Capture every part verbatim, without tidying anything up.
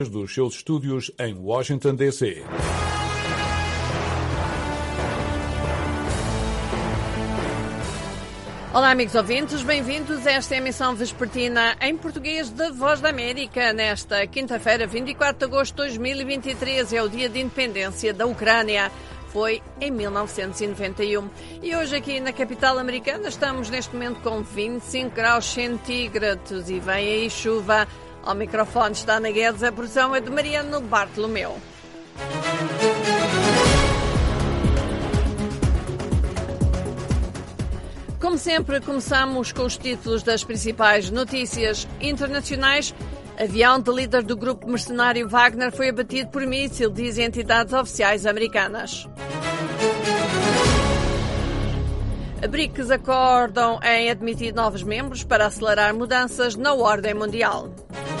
dos seus estúdios em Washington, D C Olá, amigos ouvintes, bem-vindos a esta emissão vespertina em português da Voz da América. Nesta quinta-feira, vinte e quatro de agosto de dois mil e vinte e três, é o dia de independência da Ucrânia. Foi em mil novecentos e noventa e um. E hoje aqui na capital americana estamos neste momento com vinte e cinco graus centígrados e vem aí chuva. Ao microfone está Ana Guedes, a produção é de Mariano Bartolomeu. Como sempre, começamos com os títulos das principais notícias internacionais. Avião de líder do grupo mercenário Wagner foi abatido por míssil, dizem entidades oficiais americanas. A BRICS acordam em admitir novos membros para acelerar mudanças na ordem mundial.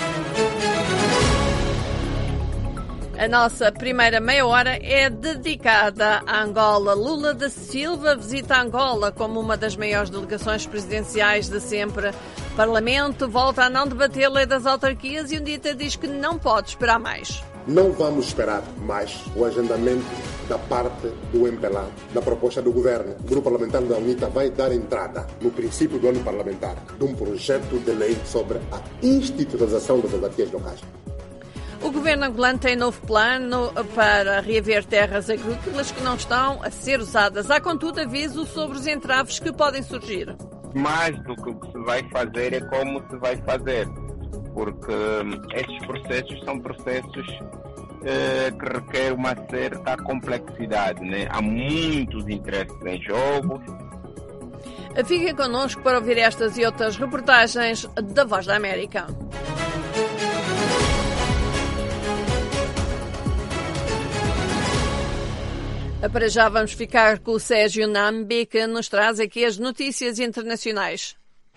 A nossa primeira meia hora é dedicada a Angola. Lula da Silva visita Angola como uma das maiores delegações presidenciais de sempre. O Parlamento volta a não debater a lei das autarquias e um dita diz que não pode esperar mais. Não vamos esperar mais o agendamento da parte do M P L A, da proposta do Governo. O Grupo Parlamentar da UNITA vai dar entrada, no princípio do ano parlamentar, de um projeto de lei sobre a institucionalização das autarquias locais. O governo angolano tem novo plano para reaver terras agrícolas que não estão a ser usadas. Há, contudo, aviso sobre os entraves que podem surgir. Mais do que o que se vai fazer é como se vai fazer, porque estes processos são processos eh, que requerem uma certa complexidade, né? Há muitos interesses em jogo. Fiquem connosco para ouvir estas e outras reportagens da Voz da América. Para já vamos ficar com o Sérgio Nambi, que nos traz aqui as notícias internacionais.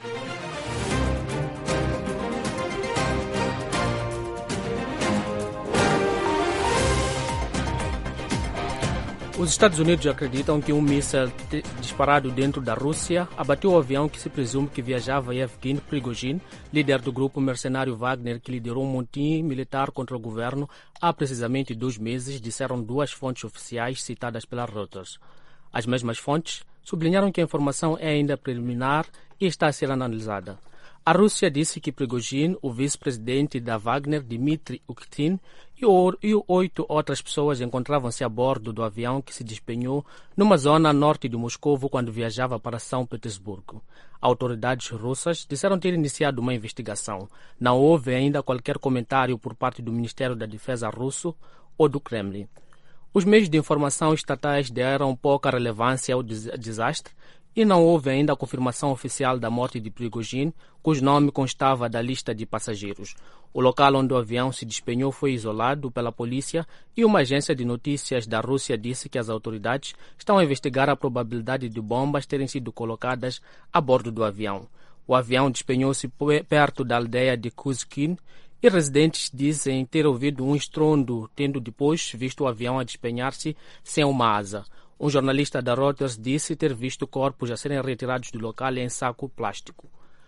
Os Estados Unidos acreditam que um míssil disparado dentro da Rússia abateu o avião que se presume que viajava Yevgeny Prigozhin, líder do grupo mercenário Wagner, que liderou um motim militar contra o governo há precisamente dois meses, disseram duas fontes oficiais citadas pela Reuters. As mesmas fontes sublinharam que a informação é ainda preliminar e está a ser analisada. A Rússia disse que Prigozhin, o vice-presidente da Wagner, Dmitry Uktin, e oito outras pessoas encontravam-se a bordo do avião que se despenhou numa zona a norte de Moscou quando viajava para São Petersburgo. Autoridades russas disseram ter iniciado uma investigação. Não houve ainda qualquer comentário por parte do Ministério da Defesa russo ou do Kremlin. Os meios de informação estatais deram pouca relevância ao desastre e não houve ainda a confirmação oficial da morte de Prigozhin, cujo nome constava da lista de passageiros. O local onde o avião se despenhou foi isolado pela polícia e uma agência de notícias da Rússia disse que as autoridades estão a investigar a probabilidade de bombas terem sido colocadas a bordo do avião. O avião despenhou-se perto da aldeia de Kuzkin e residentes dizem ter ouvido um estrondo, tendo depois visto o avião a despenhar-se sem uma asa. Um jornalista da Reuters disse ter visto corpos a serem retirados do local em saco plástico.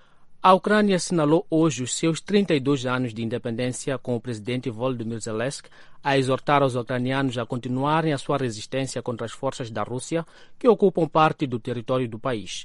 A Ucrânia assinalou hoje os seus trinta e dois anos de independência, com o presidente Volodymyr Zelensky a exortar os ucranianos a continuarem a sua resistência contra as forças da Rússia, que ocupam parte do território do país.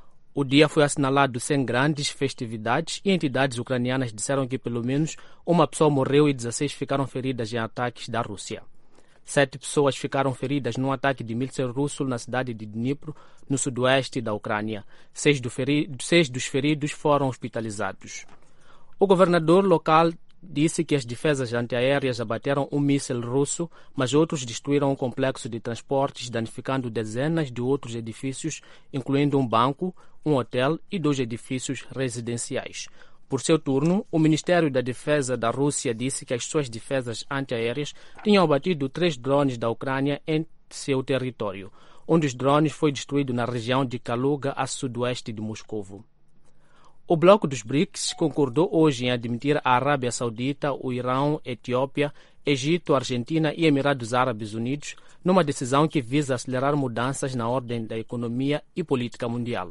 O dia foi assinalado sem grandes festividades e entidades ucranianas disseram que pelo menos uma pessoa morreu e dezesseis ficaram feridas em ataques da Rússia. Sete pessoas ficaram feridas num ataque de míssil russo na cidade de Dnipro, no sudoeste da Ucrânia. Seis, do feri- seis dos feridos foram hospitalizados. O governador local disse que as defesas antiaéreas abateram um míssil russo, mas outros destruíram um complexo de transportes, danificando dezenas de outros edifícios, incluindo um banco, um hotel e dois edifícios residenciais. Por seu turno, o Ministério da Defesa da Rússia disse que as suas defesas antiaéreas tinham abatido três drones da Ucrânia em seu território. Um dos drones foi destruído na região de Kaluga, a sudoeste de Moscovo. O bloco dos BRICS concordou hoje em admitir a Arábia Saudita, o Irão, Etiópia, Egito, Argentina e Emirados Árabes Unidos numa decisão que visa acelerar mudanças na ordem da economia e política mundial.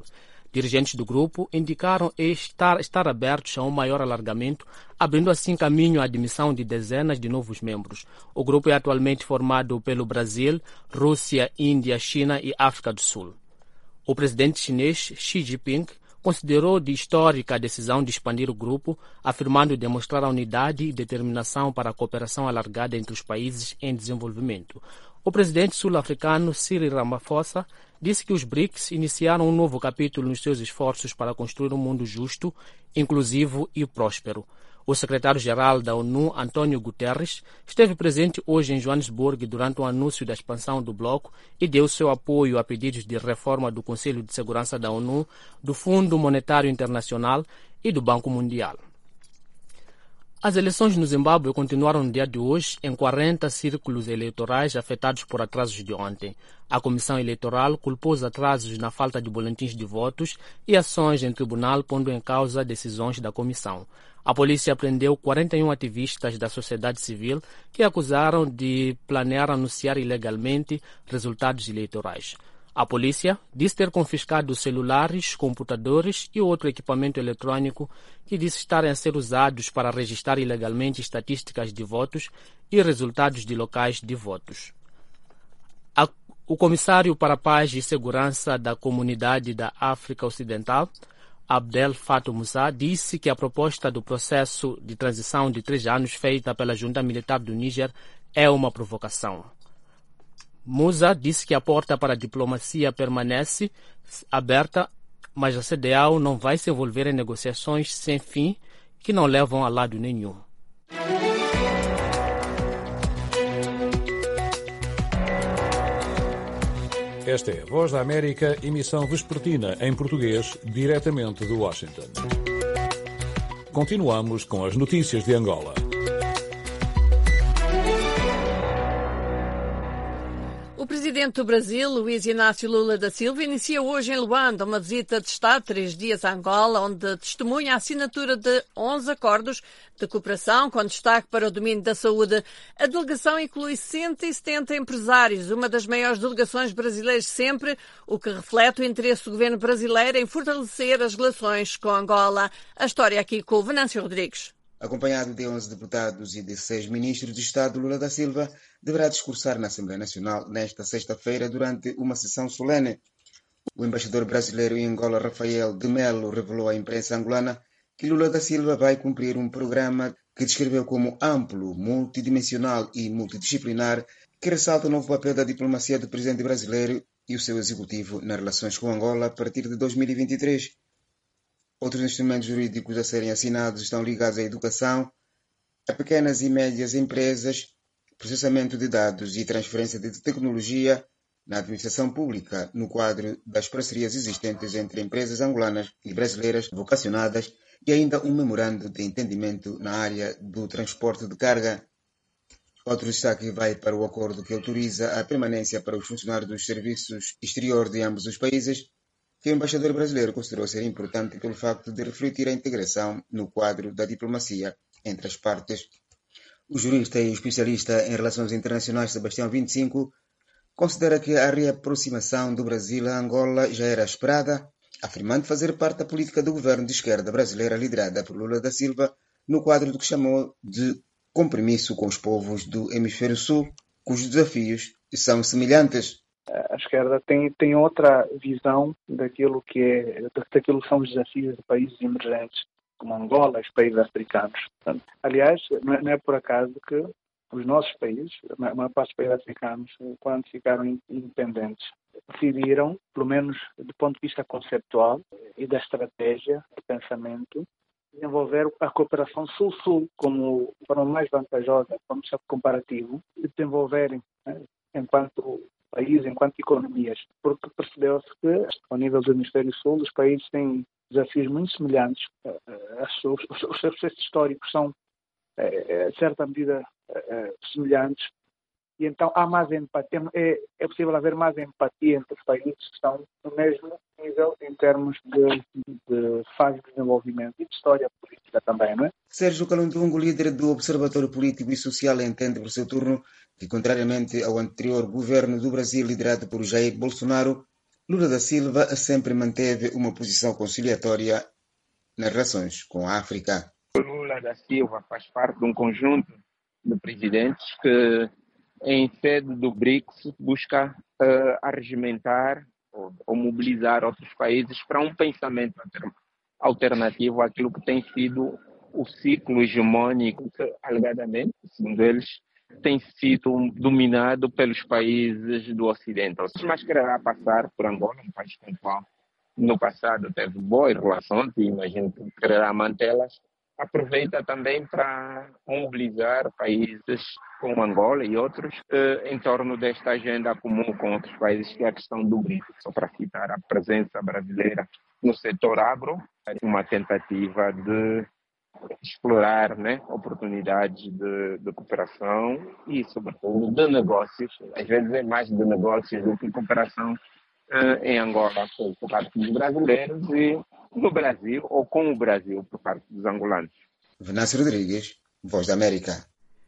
Dirigentes do grupo indicaram estar, estar abertos a um maior alargamento, abrindo assim caminho à admissão de dezenas de novos membros. O grupo é atualmente formado pelo Brasil, Rússia, Índia, China e África do Sul. O presidente chinês Xi Jinping considerou de histórica a decisão de expandir o grupo, afirmando demonstrar a unidade e determinação para a cooperação alargada entre os países em desenvolvimento. O presidente sul-africano Cyril Ramaphosa disse que os B R I C S iniciaram um novo capítulo nos seus esforços para construir um mundo justo, inclusivo e próspero. O secretário-geral da ONU, António Guterres, esteve presente hoje em Joanesburgo durante o anúncio da expansão do bloco e deu seu apoio a pedidos de reforma do Conselho de Segurança da ONU, do Fundo Monetário Internacional e do Banco Mundial. As eleições no Zimbábue continuaram no dia de hoje em quarenta círculos eleitorais afetados por atrasos de ontem. A Comissão Eleitoral culpou os atrasos na falta de boletins de votos e ações em tribunal, pondo em causa decisões da comissão. A polícia prendeu quarenta e um ativistas da sociedade civil que acusaram de planear anunciar ilegalmente resultados eleitorais. A polícia disse ter confiscado celulares, computadores e outro equipamento eletrônico que disse estarem a ser usados para registrar ilegalmente estatísticas de votos e resultados de locais de votos. A, o comissário para a Paz e Segurança da Comunidade da África Ocidental, Abdel Fattah Musa, disse que a proposta do processo de transição de três anos feita pela junta militar do Níger é uma provocação. Musa disse que a porta para a diplomacia permanece aberta, mas a C D A O não vai se envolver em negociações sem fim que não levam a lado nenhum. Esta é a Voz da América, emissão vespertina em português, diretamente de Washington. Continuamos com as notícias de Angola. O presidente do Brasil, Luiz Inácio Lula da Silva, inicia hoje em Luanda uma visita de Estado de três dias a Angola, onde testemunha a assinatura de onze acordos de cooperação, com destaque para o domínio da saúde. A delegação inclui cento e setenta empresários, uma das maiores delegações brasileiras sempre, o que reflete o interesse do governo brasileiro em fortalecer as relações com Angola. A história aqui com o Venâncio Rodrigues. Acompanhado de onze deputados e de seis ministros de Estado, Lula da Silva deverá discursar na Assembleia Nacional nesta sexta-feira durante uma sessão solene. O embaixador brasileiro em Angola, Rafael de Melo, revelou à imprensa angolana que Lula da Silva vai cumprir um programa que descreveu como amplo, multidimensional e multidisciplinar, que ressalta o novo papel da diplomacia do presidente brasileiro e o seu executivo nas relações com Angola a partir de dois mil e vinte e três. Outros instrumentos jurídicos a serem assinados estão ligados à educação, a pequenas e médias empresas, processamento de dados e transferência de tecnologia na administração pública, no quadro das parcerias existentes entre empresas angolanas e brasileiras vocacionadas, e ainda um memorando de entendimento na área do transporte de carga. Outro destaque vai para o acordo que autoriza a permanência para os funcionários dos serviços exteriores de ambos os países, que o embaixador brasileiro considerou ser importante pelo facto de refletir a integração no quadro da diplomacia entre as partes. O jurista e especialista em relações internacionais Sebastião vinte e cinco considera que a reaproximação do Brasil a Angola já era esperada, afirmando fazer parte da política do governo de esquerda brasileira liderada por Lula da Silva no quadro do que chamou de compromisso com os povos do Hemisfério Sul, cujos desafios são semelhantes. A esquerda tem, tem outra visão daquilo que, é, daquilo que são os desafios de países emergentes, como Angola e os países africanos. Portanto, aliás, não é, não é por acaso que os nossos países, a maior parte dos países africanos, quando ficaram independentes, decidiram, pelo menos do ponto de vista conceptual e da estratégia de pensamento, desenvolver a cooperação Sul-Sul como forma mais vantajosa, como comparativo, de desenvolverem, né, enquanto país, enquanto economias, porque percebeu-se que, ao nível do Hemisfério Sul, os países têm desafios muito semelhantes. Os seus processos históricos são, em certa medida, semelhantes, e então há mais empatia, é, é possível haver mais empatia entre os países que estão no mesmo nível em termos de, de fase de desenvolvimento e de história política também, não é? Sérgio Calundungo, líder do Observatório Político e Social, entende por seu turno que, contrariamente ao anterior governo do Brasil liderado por Jair Bolsonaro, Lula da Silva sempre manteve uma posição conciliatória nas relações com a África. Lula da Silva faz parte de um conjunto de presidentes que, em sede do BRICS, busca uh, arregimentar ou, ou mobilizar outros países para um pensamento alternativo àquilo que tem sido o ciclo hegemônico que, alegadamente, segundo eles, tem sido dominado pelos países do Ocidente. Mas quererá passar por Angola, um país com o qual no passado teve boas relações e imagino que quererá mantê-las. Aproveita também para mobilizar países como Angola e outros eh, em torno desta agenda comum com outros países, que é a questão do BRICS. Só para citar a presença brasileira no setor agro, uma tentativa de explorar, né, oportunidades de, de cooperação e, sobretudo, de negócios. Às vezes é mais de negócios do que cooperação uh, em Angola por parte dos brasileiros e no Brasil ou com o Brasil por parte dos angolanos. Venâncio Rodrigues, Voz da América.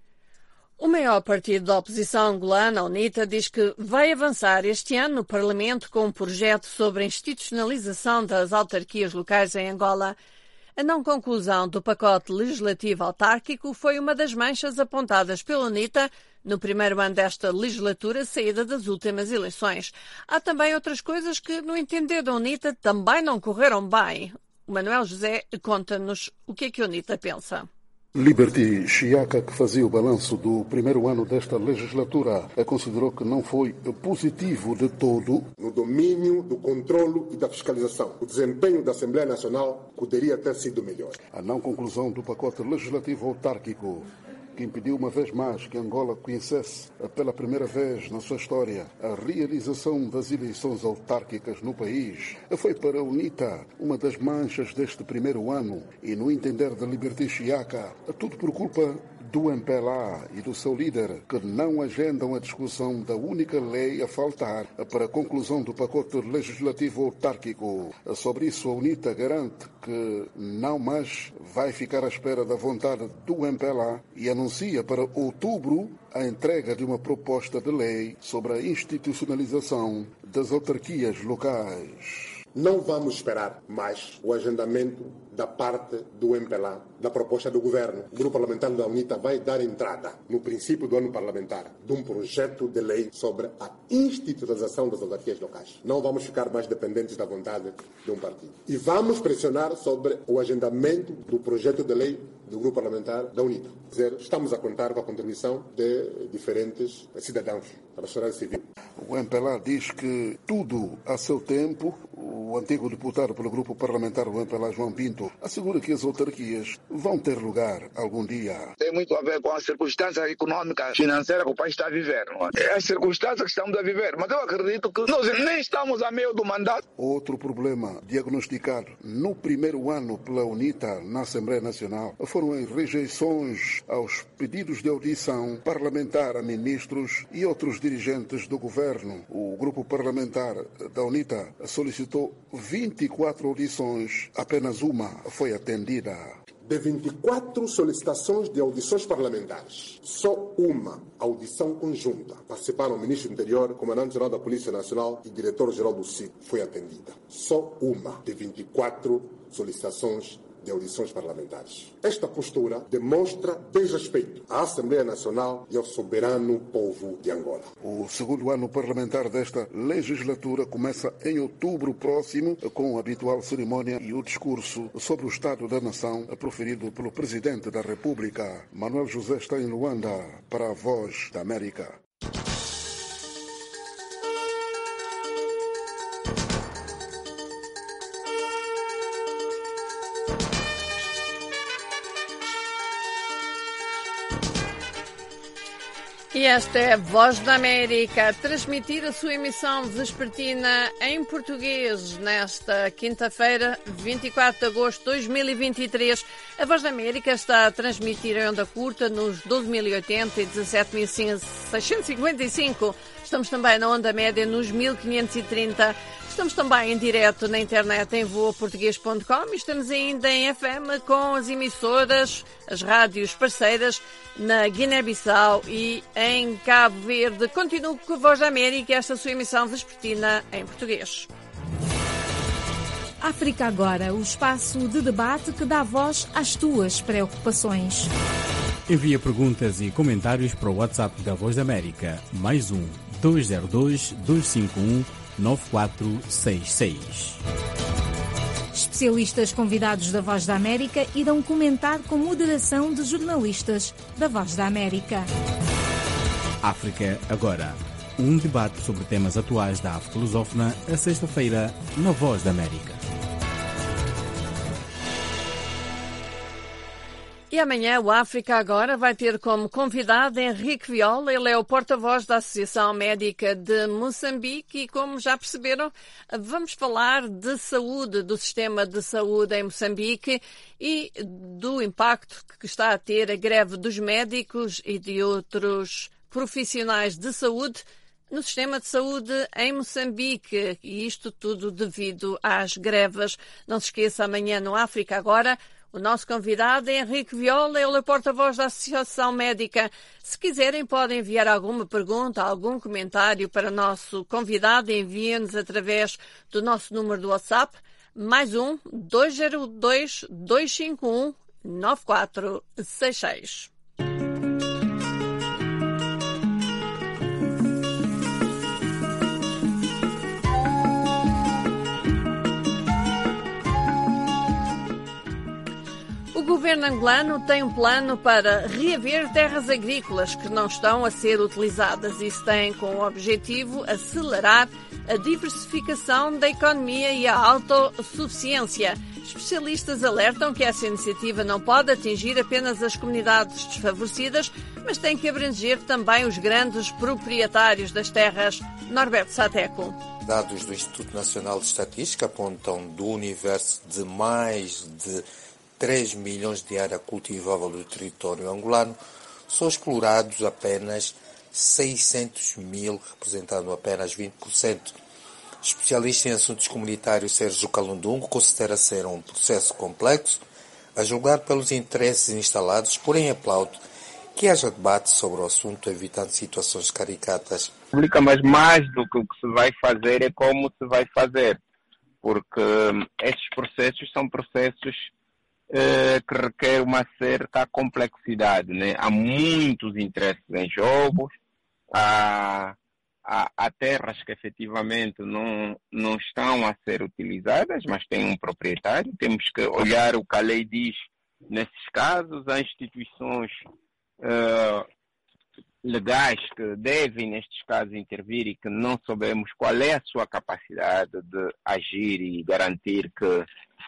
O maior partido da oposição angolana, a UNITA, diz que vai avançar este ano no Parlamento com um projeto sobre a institucionalização das autarquias locais em Angola. A não conclusão do pacote legislativo autárquico foi uma das manchas apontadas pela UNITA no primeiro ano desta legislatura, saída das últimas eleições. Há também outras coisas que, no entender da UNITA, também não correram bem. O Manuel José conta-nos o que é que a UNITA pensa. Liberty Chiaka, que fazia o balanço do primeiro ano desta legislatura, considerou que não foi positivo de todo. No domínio do controlo e da fiscalização, o desempenho da Assembleia Nacional poderia ter sido melhor. A não conclusão do pacote legislativo autárquico, que impediu uma vez mais que Angola conhecesse pela primeira vez na sua história a realização das eleições autárquicas no país, foi para a UNITA uma das manchas deste primeiro ano e, no entender de Liberty Chiaka, tudo por culpa do M P L A e do seu líder, que não agendam a discussão da única lei a faltar para a conclusão do pacote legislativo autárquico. Sobre isso, a UNITA garante que não mais vai ficar à espera da vontade do M P L A e anuncia para outubro a entrega de uma proposta de lei sobre a institucionalização das autarquias locais. Não vamos esperar mais o agendamento da parte do M P L A, da proposta do Governo. O Grupo Parlamentar da UNITA vai dar entrada, no princípio do ano parlamentar, de um projeto de lei sobre a institucionalização das autarquias locais. Não vamos ficar mais dependentes da vontade de um partido. E vamos pressionar sobre o agendamento do projeto de lei do Grupo Parlamentar da UNITA. Quer dizer, estamos a contar com a contribuição de diferentes cidadãos da sociedade civil. O M P L A diz que tudo a seu tempo. O antigo deputado pelo Grupo Parlamentar do M P L A, João Pinto, assegura que as autarquias vão ter lugar algum dia. Tem muito a ver com a circunstância econômica, financeira que o país está a viver. Não é? É as circunstâncias que estamos a viver, mas eu acredito que nós nem estamos a meio do mandato. Outro problema diagnosticado no primeiro ano pela UNITA na Assembleia Nacional foram as rejeições aos pedidos de audição parlamentar a ministros e outros dirigentes do governo. O Grupo Parlamentar da UNITA solicitou vinte e quatro audições, apenas uma foi atendida. De vinte e quatro solicitações de audições parlamentares, só uma audição conjunta. Participaram o Ministro do Interior, Comandante-Geral da Polícia Nacional e Diretor-Geral do C I D. Foi atendida. Só uma de vinte e quatro solicitações de audições parlamentares. Esta postura demonstra desrespeito à Assembleia Nacional e ao soberano povo de Angola. O segundo ano parlamentar desta legislatura começa em outubro próximo, com a habitual cerimónia e o discurso sobre o Estado da Nação proferido pelo Presidente da República. Manuel José está em Luanda para a Voz da América. E esta é a Voz da América, a transmitir a sua emissão vespertina em português nesta quinta-feira, vinte e quatro de agosto de dois mil e vinte e três. A Voz da América está a transmitir em onda curta nos doze mil e oitenta e dezassete mil seiscentos e cinquenta e cinco. Estamos também na onda média nos mil quinhentos e trinta. Estamos também em direto na internet em voa português ponto com e estamos ainda em F M com as emissoras, as rádios parceiras na Guiné-Bissau e em Cabo Verde. Continuo com a Voz da América, esta sua emissão vespertina em português. África Agora, o espaço de debate que dá voz às tuas preocupações. Envia perguntas e comentários para o WhatsApp da Voz da América, mais um, dois zero dois, dois cinco um, nove quatro seis seis. Especialistas convidados da Voz da América irão comentar com moderação de jornalistas da Voz da América. África Agora, um debate sobre temas atuais da África lusófona, a sexta-feira, na Voz da América. E amanhã o África Agora vai ter como convidado Henrique Viola. Ele é o porta-voz da Associação Médica de Moçambique e, como já perceberam, vamos falar de saúde, do sistema de saúde em Moçambique e do impacto que está a ter a greve dos médicos e de outros profissionais de saúde no sistema de saúde em Moçambique, e isto tudo devido às greves. Não se esqueça, amanhã no África Agora, o nosso convidado é Henrique Viola, ele é porta-voz da Associação Médica. Se quiserem, podem enviar alguma pergunta, algum comentário para o nosso convidado, enviem-nos através do nosso número do WhatsApp, mais um, dois zero dois, dois cinco um, nove quatro seis seis. O governo angolano tem um plano para reaver terras agrícolas que não estão a ser utilizadas. Isso tem como objetivo acelerar a diversificação da economia e a autossuficiência. Especialistas alertam que essa iniciativa não pode atingir apenas as comunidades desfavorecidas, mas tem que abranger também os grandes proprietários das terras. Norberto Sateco. Dados do Instituto Nacional de Estatística apontam do universo de mais de três milhões de área cultivável do território angolano, são explorados apenas seiscentos mil, representando apenas vinte por cento. Especialista em assuntos comunitários Sérgio Calundungo considera ser um processo complexo, a julgar pelos interesses instalados, porém aplaude que haja debate sobre o assunto, evitando situações caricatas. Mas mais do que o que se vai fazer é como se vai fazer, porque estes processos são processos que requer uma certa complexidade, né? Há muitos interesses em jogo, há, há, há terras que efetivamente não, não estão a ser utilizadas, mas tem um proprietário. Temos que olhar o que a lei diz nesses casos. Há instituições uh, legais que devem, nestes casos, intervir e que não sabemos qual é a sua capacidade de agir e garantir que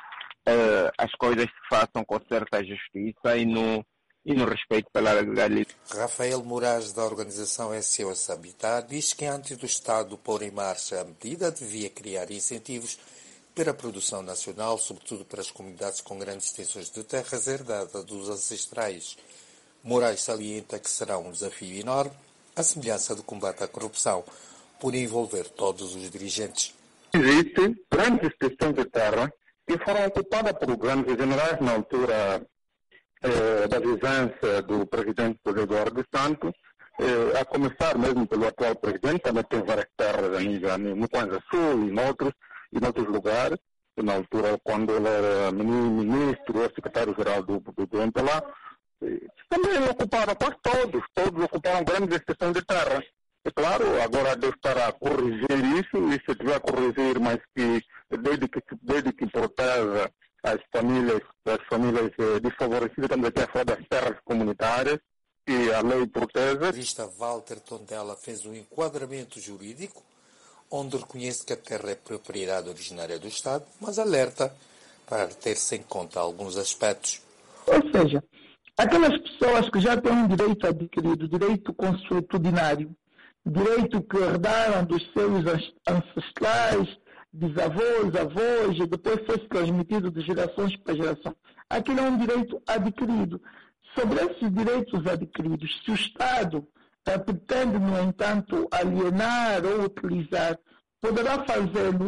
Uh, as coisas se façam com certa justiça e no, e no respeito pela legalidade. Rafael Moraes, da organização S O S Habitat, diz que antes do Estado pôr em marcha a medida, devia criar incentivos para a produção nacional, sobretudo para as comunidades com grandes extensões de terras herdadas dos ancestrais. Moraes salienta que será um desafio enorme, a semelhança do combate à corrupção, por envolver todos os dirigentes. Existe grande extensão de terra que foram ocupadas por grandes generais na altura eh, da liderança do presidente Eduardo Santos, eh, a começar mesmo pelo atual presidente, também tem várias terras no Kwanza Sul e noutros, e noutros lugares, na altura quando ele era ministro ou secretário-geral do, do, do M P L A, eh, também ocuparam, quase todos, todos ocuparam grandes extensões de terra. É claro, agora deve estar a corrigir isso, e se tiver a corrigir, mas que desde que, desde que proteja as famílias, as famílias eh, desfavorecidas, estamos aqui a falar das terras comunitárias, que a lei protege. O jurista Walter Tondela fez um enquadramento jurídico, onde reconhece que a terra é propriedade originária do Estado, mas alerta para ter-se em conta alguns aspectos. Ou seja, aquelas pessoas que já têm um direito adquirido, direito consuetudinário, direito que herdaram dos seus ancestrais, bisavós, avós, e depois foi transmitido de gerações para geração. Aquilo é um direito adquirido. Sobre esses direitos adquiridos, se o Estado eh, pretende, no entanto, alienar ou utilizar, poderá fazê-lo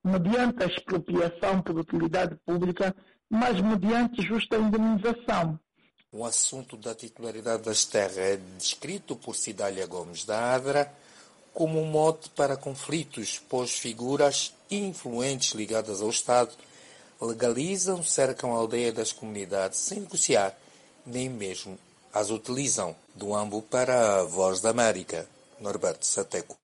mediante a expropriação por utilidade pública, mas mediante justa indemnização. O assunto da titularidade das terras é descrito por Cidália Gomes da Adra como um mote para conflitos, pois figuras influentes ligadas ao Estado legalizam, cercam a aldeia das comunidades sem negociar, nem mesmo as utilizam. Do Ambo para a Voz da América, Norberto Sateco.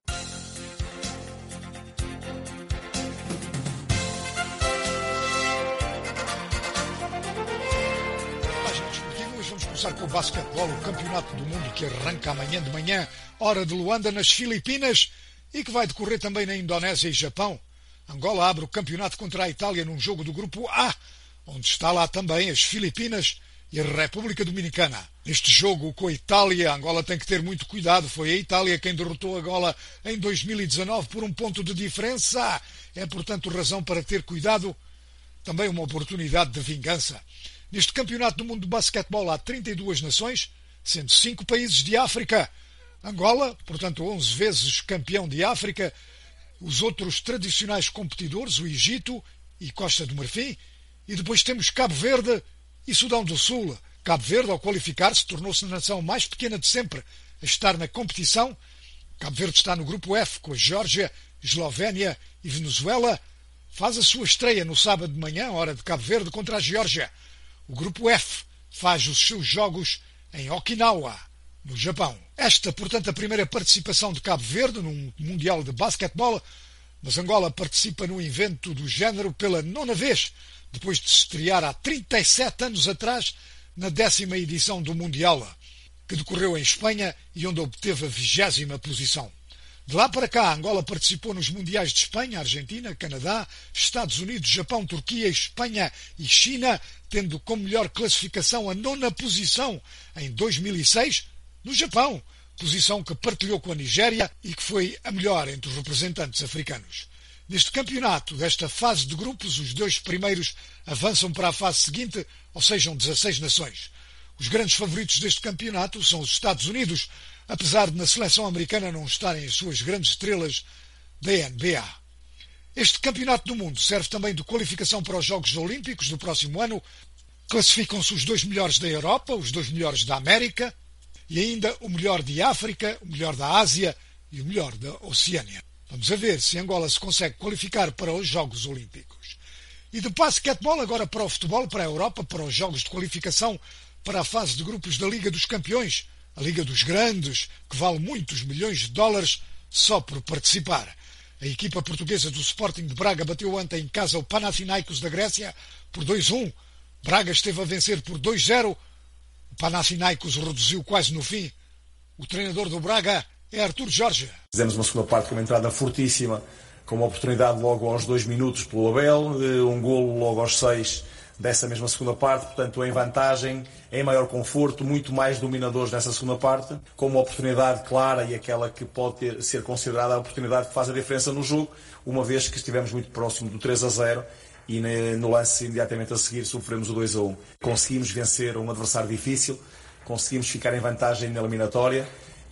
Vamos começar com o basquetebol, o campeonato do mundo que arranca amanhã de manhã, hora de Luanda, nas Filipinas, e que vai decorrer também na Indonésia e Japão. Angola abre o campeonato contra a Itália num jogo do grupo A, onde está lá também as Filipinas e a República Dominicana. Neste jogo com a Itália, Angola tem que ter muito cuidado. Foi a Itália quem derrotou a Angola em dois mil e dezanove por um ponto de diferença. É, portanto, razão para ter cuidado. Também uma oportunidade de vingança. Neste campeonato do mundo de basquetebol há trinta e duas nações, sendo cinco países de África. Angola, portanto, onze vezes campeão de África. Os outros tradicionais competidores, o Egito e Costa do Marfim. E depois temos Cabo Verde e Sudão do Sul. Cabo Verde, ao qualificar-se, tornou-se a nação mais pequena de sempre a estar na competição. Cabo Verde está no grupo F, com a Geórgia, Eslovénia e Venezuela. Faz a sua estreia no sábado de manhã, hora de Cabo Verde, contra a Geórgia. O grupo F faz os seus jogos em Okinawa, no Japão. Esta, portanto, a primeira participação de Cabo Verde num Mundial de Basquetebol, mas Angola participa num evento do género pela nona vez, depois de se estrear há trinta e sete anos atrás na décima edição do Mundial, que decorreu em Espanha e onde obteve a vigésima posição. De lá para cá, Angola participou nos Mundiais de Espanha, Argentina, Canadá, Estados Unidos, Japão, Turquia, Espanha e China, tendo como melhor classificação a nona posição em dois mil e seis no Japão, posição que partilhou com a Nigéria e que foi a melhor entre os representantes africanos. Neste campeonato, desta fase de grupos, os dois primeiros avançam para a fase seguinte, ou sejam dezasseis nações. Os grandes favoritos deste campeonato são os Estados Unidos, apesar de na seleção americana não estarem as suas grandes estrelas da N B A. Este campeonato do mundo serve também de qualificação para os Jogos Olímpicos do próximo ano. Classificam-se os dois melhores da Europa, os dois melhores da América e ainda o melhor de África, o melhor da Ásia e o melhor da Oceânia. Vamos a ver se Angola se consegue qualificar para os Jogos Olímpicos. E de basquetebol agora para o futebol, para a Europa, para os Jogos de qualificação para a fase de grupos da Liga dos Campeões, a Liga dos Grandes, que vale muitos milhões de dólares só por participar. A equipa portuguesa do Sporting de Braga bateu ontem em casa o Panathinaikos da Grécia por dois a um. Braga esteve a vencer por dois a zero. O Panathinaikos reduziu quase no fim. O treinador do Braga é Artur Jorge. Fizemos uma segunda parte com uma entrada fortíssima, com uma oportunidade logo aos dois minutos pelo Abel, um golo logo aos seis dessa mesma segunda parte, portanto em vantagem, em maior conforto, muito mais dominadores nessa segunda parte, com uma oportunidade clara e aquela que pode ter, ser considerada a oportunidade que faz a diferença no jogo, uma vez que estivemos muito próximo do três a zero e no lance imediatamente a seguir sofremos o dois a um. Conseguimos vencer um adversário difícil, conseguimos ficar em vantagem na eliminatória.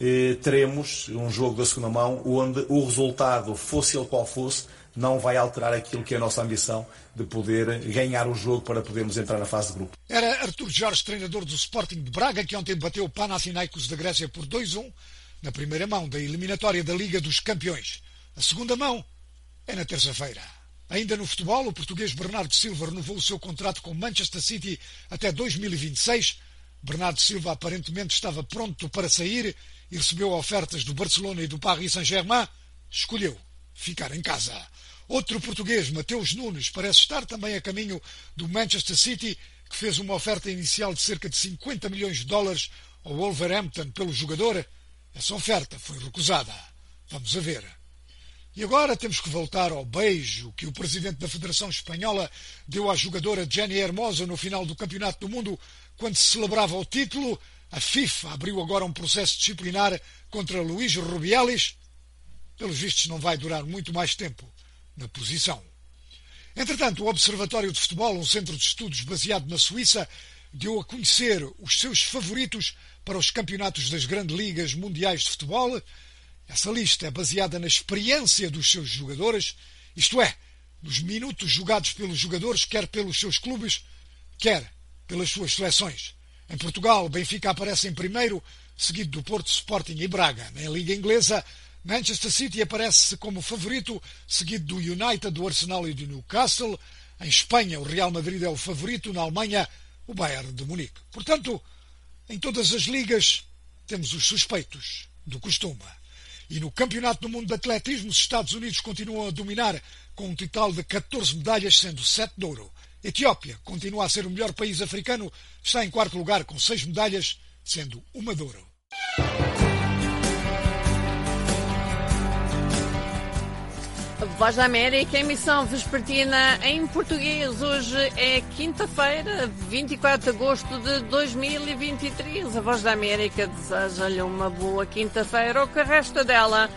Teremos um jogo da segunda mão onde o resultado, fosse ele qual fosse, não vai alterar aquilo que é a nossa ambição de poder ganhar o jogo para podermos entrar na fase de grupo. Era Artur Jorge, treinador do Sporting de Braga, que ontem bateu o Panathinaikos da Grécia por dois a um na primeira mão da eliminatória da Liga dos Campeões. A segunda mão é na terça-feira. Ainda no futebol, o português Bernardo Silva renovou o seu contrato com o Manchester City até dois mil e vinte e seis. Bernardo Silva aparentemente estava pronto para sair e recebeu ofertas do Barcelona e do Paris Saint-Germain. Escolheu ficar em casa. Outro português, Mateus Nunes, parece estar também a caminho do Manchester City, que fez uma oferta inicial de cerca de cinquenta milhões de dólares ao Wolverhampton pelo jogador. Essa oferta foi recusada. Vamos a ver. E agora temos que voltar ao beijo que o presidente da Federação Espanhola deu à jogadora Jenny Hermoso no final do Campeonato do Mundo, quando se celebrava o título. A FIFA abriu agora um processo disciplinar contra Luís Rubiales. Pelos vistos não vai durar muito mais tempo na posição. Entretanto, o Observatório de Futebol, um centro de estudos baseado na Suíça, deu a conhecer os seus favoritos para os campeonatos das grandes ligas mundiais de futebol. Essa lista é baseada na experiência dos seus jogadores, isto é, nos minutos jogados pelos jogadores, quer pelos seus clubes, quer pelas suas seleções. Em Portugal, o Benfica aparece em primeiro, seguido do Porto, Sporting e Braga. Na Liga Inglesa, Manchester City aparece como favorito, seguido do United, do Arsenal e do Newcastle. Em Espanha, o Real Madrid é o favorito. Na Alemanha, o Bayern de Munique. Portanto, em todas as ligas, temos os suspeitos do costume. E no Campeonato do Mundo de Atletismo, os Estados Unidos continuam a dominar com um total de catorze medalhas, sendo sete de ouro. A Etiópia continua a ser o melhor país africano, está em quarto lugar com seis medalhas, sendo uma de ouro. Voz da América, emissão vespertina em português. Hoje é quinta-feira, vinte e quatro de agosto de dois mil e vinte e três. A Voz da América deseja-lhe uma boa quinta-feira, ou que resta dela.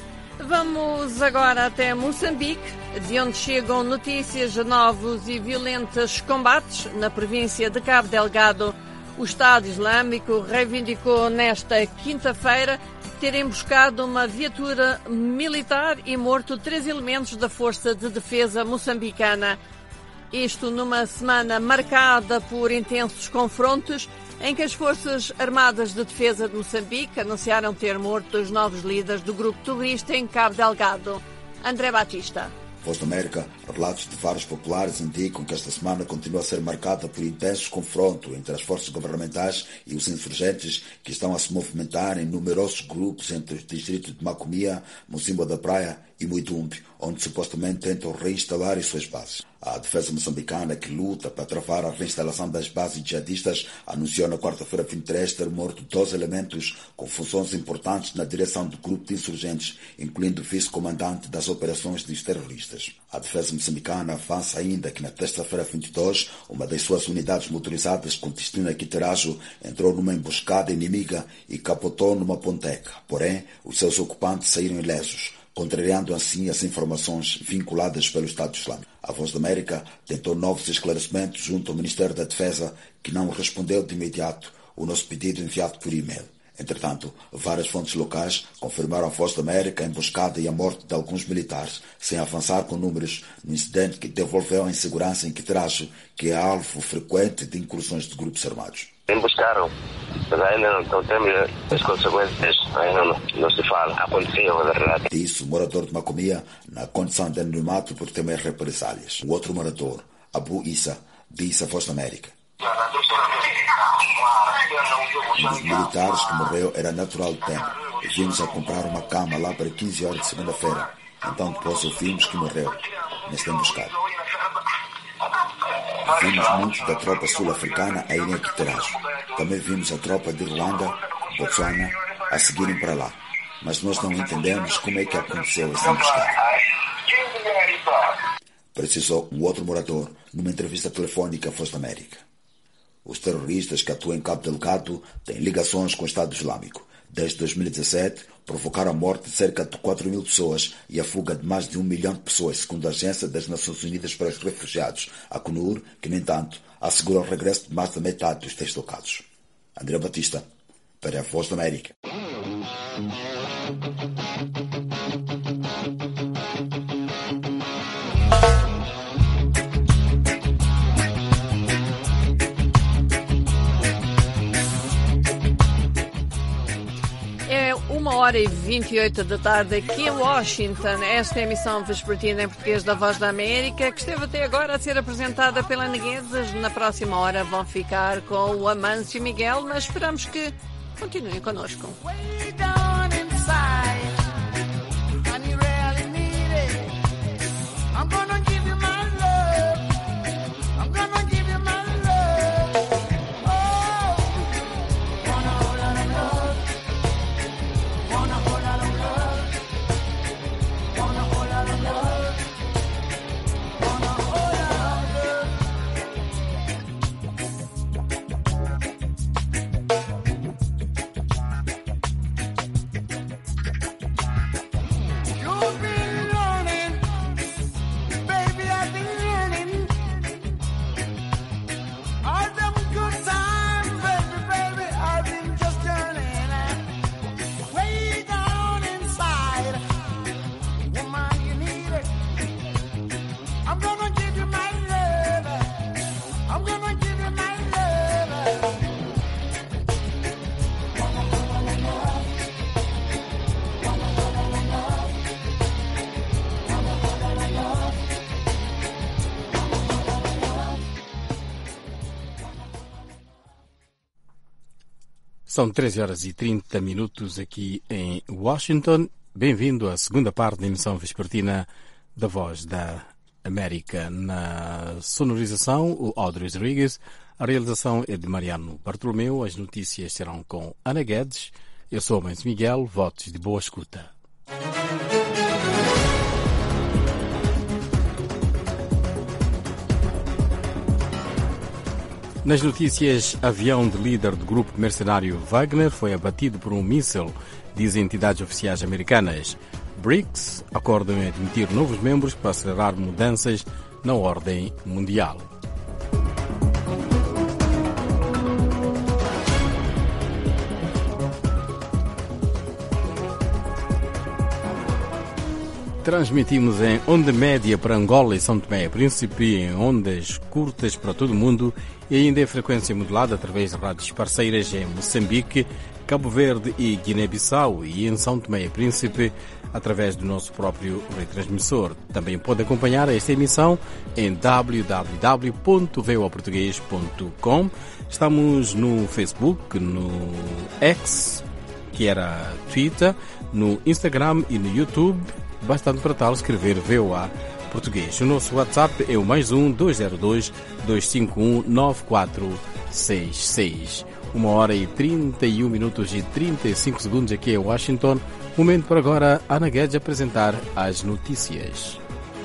Vamos agora até Moçambique, de onde chegam notícias de novos e violentos combates na província de Cabo Delgado. O Estado Islâmico reivindicou nesta quinta-feira ter emboscado uma viatura militar e morto três elementos da Força de Defesa moçambicana. Isto numa semana marcada por intensos confrontos, em que as Forças Armadas de Defesa de Moçambique anunciaram ter morto os novos líderes do grupo terrorista em Cabo Delgado. André Batista. Voz da América, relatos de vários populares indicam que esta semana continua a ser marcada por intensos confrontos entre as forças governamentais e os insurgentes que estão a se movimentar em numerosos grupos entre os distritos de Macomia, Mocimboa da Praia e Muidumbe, onde supostamente tentam reinstalar as suas bases. A defesa moçambicana, que luta para travar a reinstalação das bases jihadistas, anunciou na quarta-feira vinte e três ter morto doze elementos com funções importantes na direção do grupo de insurgentes, incluindo o vice-comandante das operações dos terroristas. A defesa moçambicana avança ainda que na terça-feira vinte e dois, uma das suas unidades motorizadas com destino a Quiterajo entrou numa emboscada inimiga e capotou numa ponteca. Porém, os seus ocupantes saíram ilesos, contrariando assim as informações vinculadas pelo Estado Islâmico. A Voz da América tentou novos esclarecimentos junto ao Ministério da Defesa, que não respondeu de imediato o nosso pedido enviado por e-mail. Entretanto, várias fontes locais confirmaram à Voz da América a emboscada e a morte de alguns militares, sem avançar com números no incidente que devolveu a insegurança em Quiterajo, que é alvo frequente de incursões de grupos armados. Emboscaram, mas ainda não, não temos as consequências, ainda não, não se fala. Aconteceu, na verdade. Disse o morador de Macomia, na condição de anonimato por temer represálias. O outro morador, Abu Issa, disse à Voz da América. Um dos militares que morreu era natural de Pemba. E vimos a comprar uma cama lá para quinze horas de segunda-feira. Então depois ouvimos que morreu nesta emboscada. Vimos muitos da tropa sul-africana a irem a Quiterajo. Também vimos a tropa de Ruanda, Botsuana, a seguirem para lá. Mas nós não entendemos como é que aconteceu essa emboscada. Precisou um outro morador numa entrevista telefônica à Voz da América. Os terroristas que atuam em Cabo Delgado têm ligações com o Estado Islâmico. Desde dois mil e dezessete, provocaram a morte de cerca de quatro mil pessoas e a fuga de mais de um milhão de pessoas, segundo a Agência das Nações Unidas para os Refugiados, a ACNUR, que, no entanto, assegura o regresso de mais da metade dos deslocados. André Batista, para a Voz da América. Uma hora e vinte e oito da tarde aqui em Washington. Esta é a emissão vespertina em português da Voz da América, que esteve até agora a ser apresentada pela Neguesas. Na próxima hora vão ficar com o Amâncio Miguel, mas esperamos que continuem connosco. São treze horas e trinta minutos aqui em Washington. Bem-vindo à segunda parte da emissão vespertina da Voz da América. Na sonorização, o Audrey Rodrigues. A realização é de Mariano Bartolomeu. As notícias serão com Ana Guedes. Eu sou o Mendes Miguel. Votos de boa escuta. Nas notícias, avião de líder do grupo mercenário Wagner foi abatido por um míssil, dizem entidades oficiais americanas. BRICS acordam em admitir novos membros para acelerar mudanças na ordem mundial. Transmitimos em onda média para Angola e São Tomé e Príncipe, em ondas curtas para todo o mundo e ainda em frequência modulada através de rádios parceiras em Moçambique, Cabo Verde e Guiné-Bissau e em São Tomé e Príncipe através do nosso próprio retransmissor. Também pode acompanhar esta emissão em w w w ponto v o a português ponto com. Estamos no Facebook, no X, que era Twitter, no Instagram e no YouTube. Bastante para tal escrever V O A Português. O nosso WhatsApp é o mais um dois zero dois, dois cinco um, nove quatro seis seis. Uma hora e trinta e um minutos e trinta e cinco segundos aqui em Washington. Momento para agora Ana Guedes apresentar as notícias.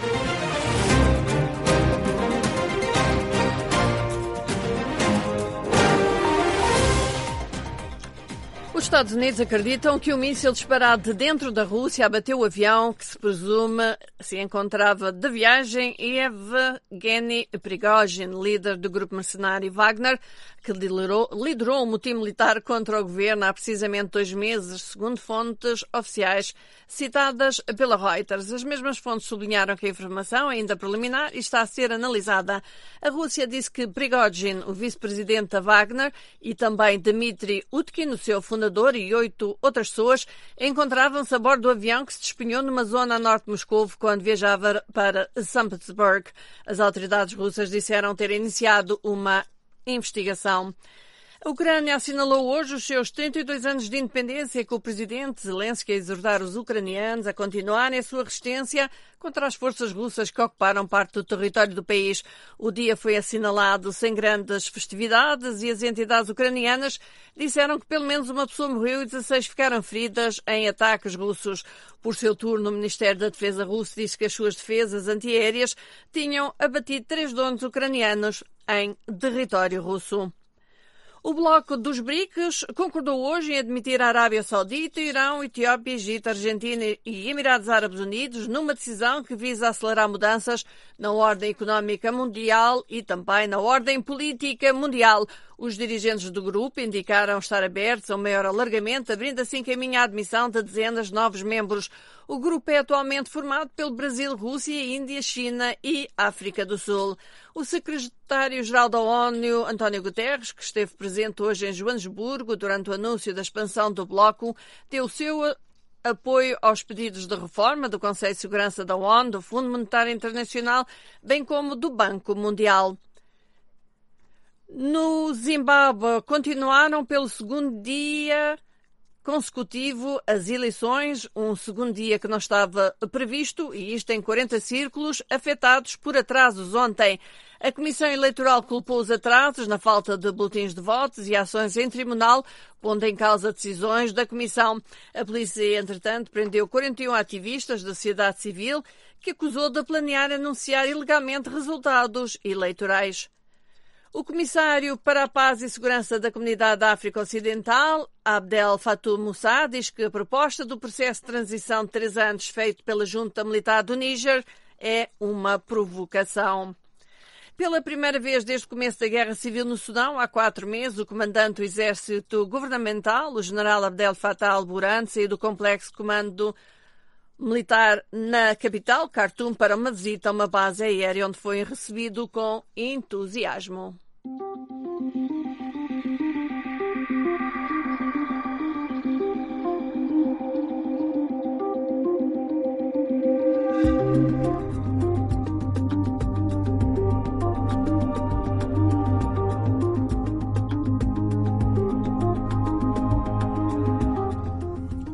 Os Estados Unidos acreditam que o míssil disparado de dentro da Rússia abateu o avião que se presume se encontrava de viagem e Evgeny Prigozhin, líder do grupo mercenário Wagner, que liderou, liderou um motim militar contra o governo há precisamente dois meses, segundo fontes oficiais citadas pela Reuters. As mesmas fontes sublinharam que a informação é ainda preliminar e está a ser analisada. A Rússia disse que Prigozhin, o vice-presidente da Wagner, e também Dmitry Utkin, o seu fundador, e oito outras pessoas, encontravam-se a bordo do avião que se despenhou numa zona a norte de Moscou quando viajava para São Petersburgo. As autoridades russas disseram ter iniciado uma investigação. A Ucrânia assinalou hoje os seus trinta e dois anos de independência, com o presidente Zelensky a exortar os ucranianos a continuarem a sua resistência contra as forças russas que ocuparam parte do território do país. O dia foi assinalado sem grandes festividades e as entidades ucranianas disseram que pelo menos uma pessoa morreu e dezasseis ficaram feridas em ataques russos. Por seu turno, o Ministério da Defesa russo disse que as suas defesas antiaéreas tinham abatido três drones ucranianos em território russo. O bloco dos BRICS concordou hoje em admitir a Arábia Saudita, Irão, Etiópia, Egito, Argentina e Emirados Árabes Unidos numa decisão que visa acelerar mudanças na ordem económica mundial e também na ordem política mundial. Os dirigentes do grupo indicaram estar abertos a um maior alargamento, abrindo assim caminho à admissão de dezenas de novos membros. O grupo é atualmente formado pelo Brasil, Rússia, Índia, China e África do Sul. O secretário-geral da ONU, António Guterres, que esteve presente hoje em Joanesburgo durante o anúncio da expansão do bloco, deu o seu apoio aos pedidos de reforma do Conselho de Segurança da ONU, do Fundo Monetário Internacional, bem como do Banco Mundial. No Zimbábue, continuaram pelo segundo dia consecutivo as eleições, um segundo dia que não estava previsto, e isto em quarenta círculos afetados por atrasos ontem. A Comissão Eleitoral culpou os atrasos na falta de boletins de votos e ações em tribunal, pondo em causa decisões da Comissão. A polícia, entretanto, prendeu quarenta e um ativistas da sociedade civil que acusou de planear anunciar ilegalmente resultados eleitorais. O comissário para a Paz e Segurança da Comunidade da África Ocidental, Abdel Fattah Moussa, diz que a proposta do processo de transição de três anos feito pela junta militar do Níger é uma provocação. Pela primeira vez desde o começo da Guerra Civil no Sudão, há quatro meses, o comandante do exército governamental, o general Abdel Fattah al-Burhan, saiu do complexo de comando militar na capital, Khartoum, para uma visita a uma base aérea onde foi recebido com entusiasmo.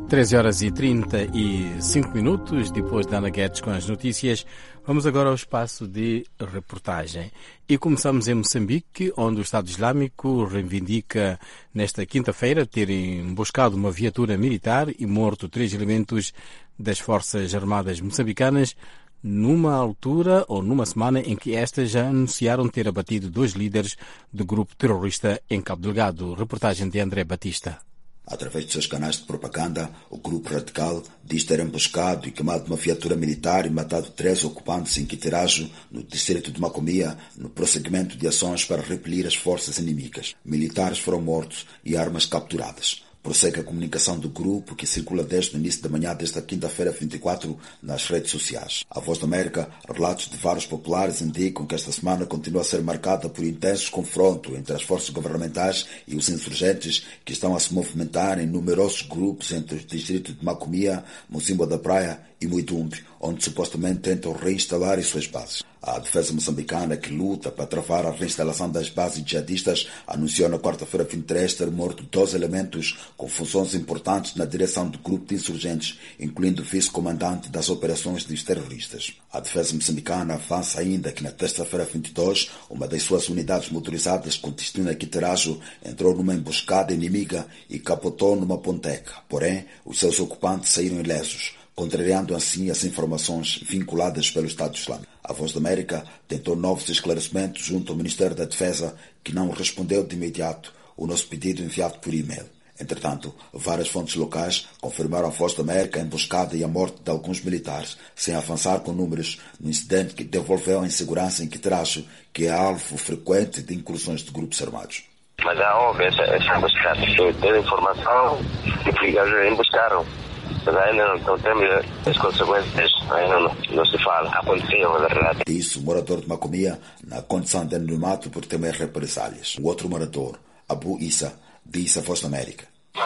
treze horas e trinta e cinco minutos, depois da Ana Guedes com as notícias, vamos agora ao espaço de reportagem. E começamos em Moçambique, onde o Estado Islâmico reivindica nesta quinta-feira ter emboscado uma viatura militar e morto três elementos das Forças Armadas moçambicanas, numa altura ou numa semana em que estas já anunciaram ter abatido dois líderes do grupo terrorista em Cabo Delgado. Reportagem de André Batista. Através de seus canais de propaganda, o grupo radical diz ter emboscado e queimado uma viatura militar e matado três ocupantes em Quitirajo, no distrito de Macomia, no prosseguimento de ações para repelir as forças inimigas. Militares foram mortos e armas capturadas. Prossegue a comunicação do grupo, que circula desde o início da manhã desta quinta-feira vinte e quatro nas redes sociais. A Voz da América, relatos de vários populares indicam que esta semana continua a ser marcada por intensos confrontos entre as forças governamentais e os insurgentes, que estão a se movimentar em numerosos grupos entre os distritos de Macomia, Mocimboa da Praia e Muidumbe, onde supostamente tentam reinstalar as suas bases. A defesa moçambicana, que luta para travar a reinstalação das bases jihadistas, anunciou na quarta-feira vinte e três ter morto doze elementos com funções importantes na direção do grupo de insurgentes, incluindo o vice-comandante das operações dos terroristas. A defesa moçambicana avança ainda que na terça-feira vinte e dois, uma das suas unidades motorizadas com destino a Quiterajo entrou numa emboscada inimiga e capotou numa ponteca. Porém, os seus ocupantes saíram ilesos, contrariando assim as informações vinculadas pelo Estado Islâmico. A Voz da América tentou novos esclarecimentos junto ao Ministério da Defesa, que não respondeu de imediato o nosso pedido enviado por e-mail. Entretanto, várias fontes locais confirmaram à Voz da América a emboscada e a morte de alguns militares, sem avançar com números, no incidente que devolveu a insegurança em Quiterajo, que é alvo frequente de incursões de grupos armados. Mas já houve essa, essa emboscada. Eu tenho informação de que eles emboscaram. Mas ainda não, não temos as consequências, ainda não, não se fala. Aconteceu, na verdade. Disse o morador de Macomia, na condição de anonimato por temer represálias. O outro morador, Abu Issa, disse à Voz da América: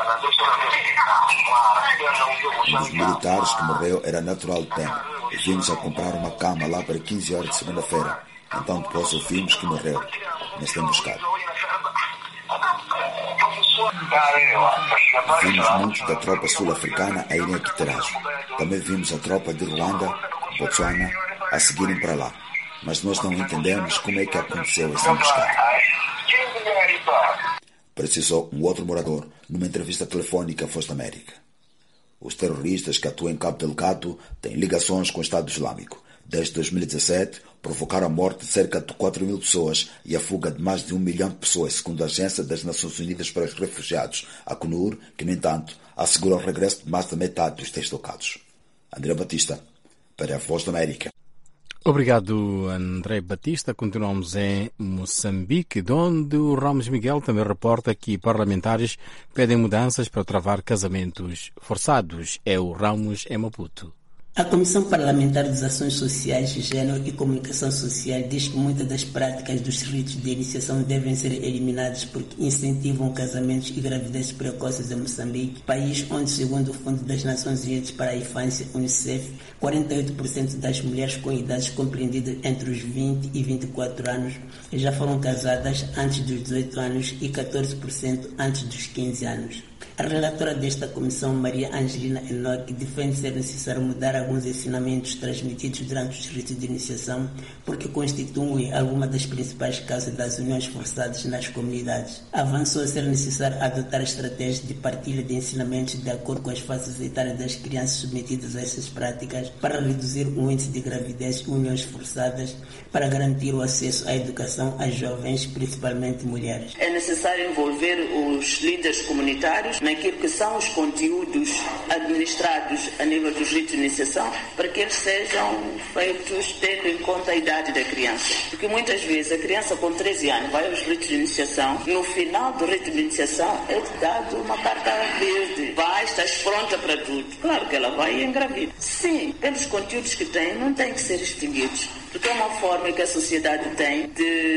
um dos militares que morreu era natural de Pemba. E vimos a comprar uma cama lá para quinze horas de segunda-feira. Então depois ouvimos que morreu nesta emboscada. Vimos muitos da tropa sul-africana a irem a Quiterajo. Também vimos a tropa de Ruanda, Botsuana, a seguirem para lá. Mas nós não entendemos como é que aconteceu essa emboscada. Precisou um outro morador numa entrevista telefónica à Voz da América. Os terroristas que atuam em Cabo Delgado têm ligações com o Estado Islâmico. Desde dois mil e dezassete, provocaram a morte de cerca de quatro mil pessoas e a fuga de mais de um milhão de pessoas, segundo a Agência das Nações Unidas para os Refugiados, a ACNUR, que, no entanto, assegura o regresso de mais da metade dos deslocados. André Batista, para a Voz da América. Obrigado, André Batista. Continuamos em Moçambique, de onde o Ramos Miguel também reporta que parlamentares pedem mudanças para travar casamentos forçados. É o Ramos em Maputo. A Comissão Parlamentar das Ações Sociais, Gênero e Comunicação Social diz que muitas das práticas dos ritos de iniciação devem ser eliminadas porque incentivam casamentos e gravidezes precoces em Moçambique, país onde, segundo o Fundo das Nações Unidas para a Infância, UNICEF, quarenta e oito por cento das mulheres com idades compreendidas entre os vinte e vinte e quatro anos já foram casadas antes dos dezoito anos e catorze por cento antes dos quinze anos. A relatora desta comissão, Maria Angelina Enoque, defende ser necessário mudar alguns ensinamentos transmitidos durante os ritos de iniciação, porque constituem alguma das principais causas das uniões forçadas nas comunidades. Avançou a ser necessário adotar estratégias de partilha de ensinamentos de acordo com as faixas etárias das crianças submetidas a essas práticas, para reduzir o índice de gravidez e uniões forçadas, para garantir o acesso à educação às jovens, principalmente mulheres. É necessário envolver os líderes comunitários naquilo que são os conteúdos administrados a nível dos ritos de iniciação, para que eles sejam feitos tendo em conta a idade da criança. Porque muitas vezes a criança com treze anos vai aos ritos de iniciação, no final do rito de iniciação é dado uma carta verde. Vai, estás pronta para tudo. Claro que ela vai e engravida. Sim, pelos conteúdos que tem, não têm que ser extinguidos. Porque é uma forma que a sociedade tem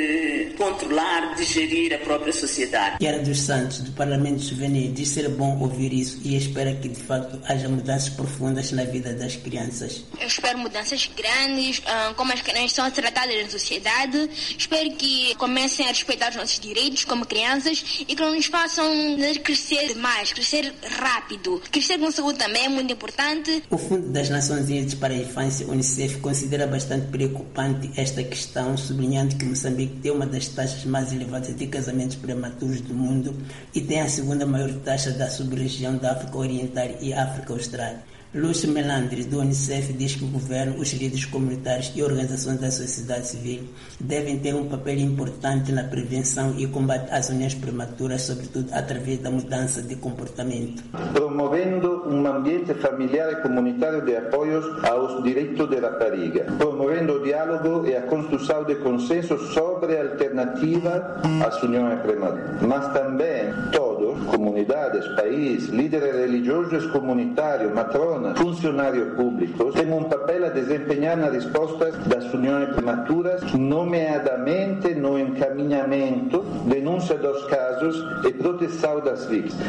de controlar, de gerir a própria sociedade. Yara dos Santos, do Parlamento Juvenil, diz ser bom ouvir isso e espera que, de facto, haja haja mudanças profundas na vida das crianças. Eu espero mudanças grandes, como as crianças são tratadas na sociedade. Espero que comecem a respeitar os nossos direitos como crianças e que não nos façam crescer mais, crescer rápido. Crescer com saúde também é muito importante. O Fundo das Nações Unidas para a Infância, Unicef, considera bastante preocupante esta questão, sublinhando que Moçambique tem uma das taxas mais elevadas de casamentos prematuros do mundo e tem a segunda maior taxa da sub-região da África Oriental e África Austral. Lúcio Melandri, do Unicef, diz que o governo, os líderes comunitários e organizações da sociedade civil devem ter um papel importante na prevenção e combate às uniões prematuras, sobretudo através da mudança de comportamento. Promovendo um ambiente familiar e comunitário de apoios aos direitos de rapariga, promovendo o diálogo e a construção de consenso sobre a alternativa às uniões prematuras, mas também todos, comunidades, países, líderes religiosos comunitários, matronas, funcionários públicos, têm um papel a desempenhar na resposta das uniões prematuras, nomeadamente no encaminhamento, denúncia dos casos e proteção das vítimas,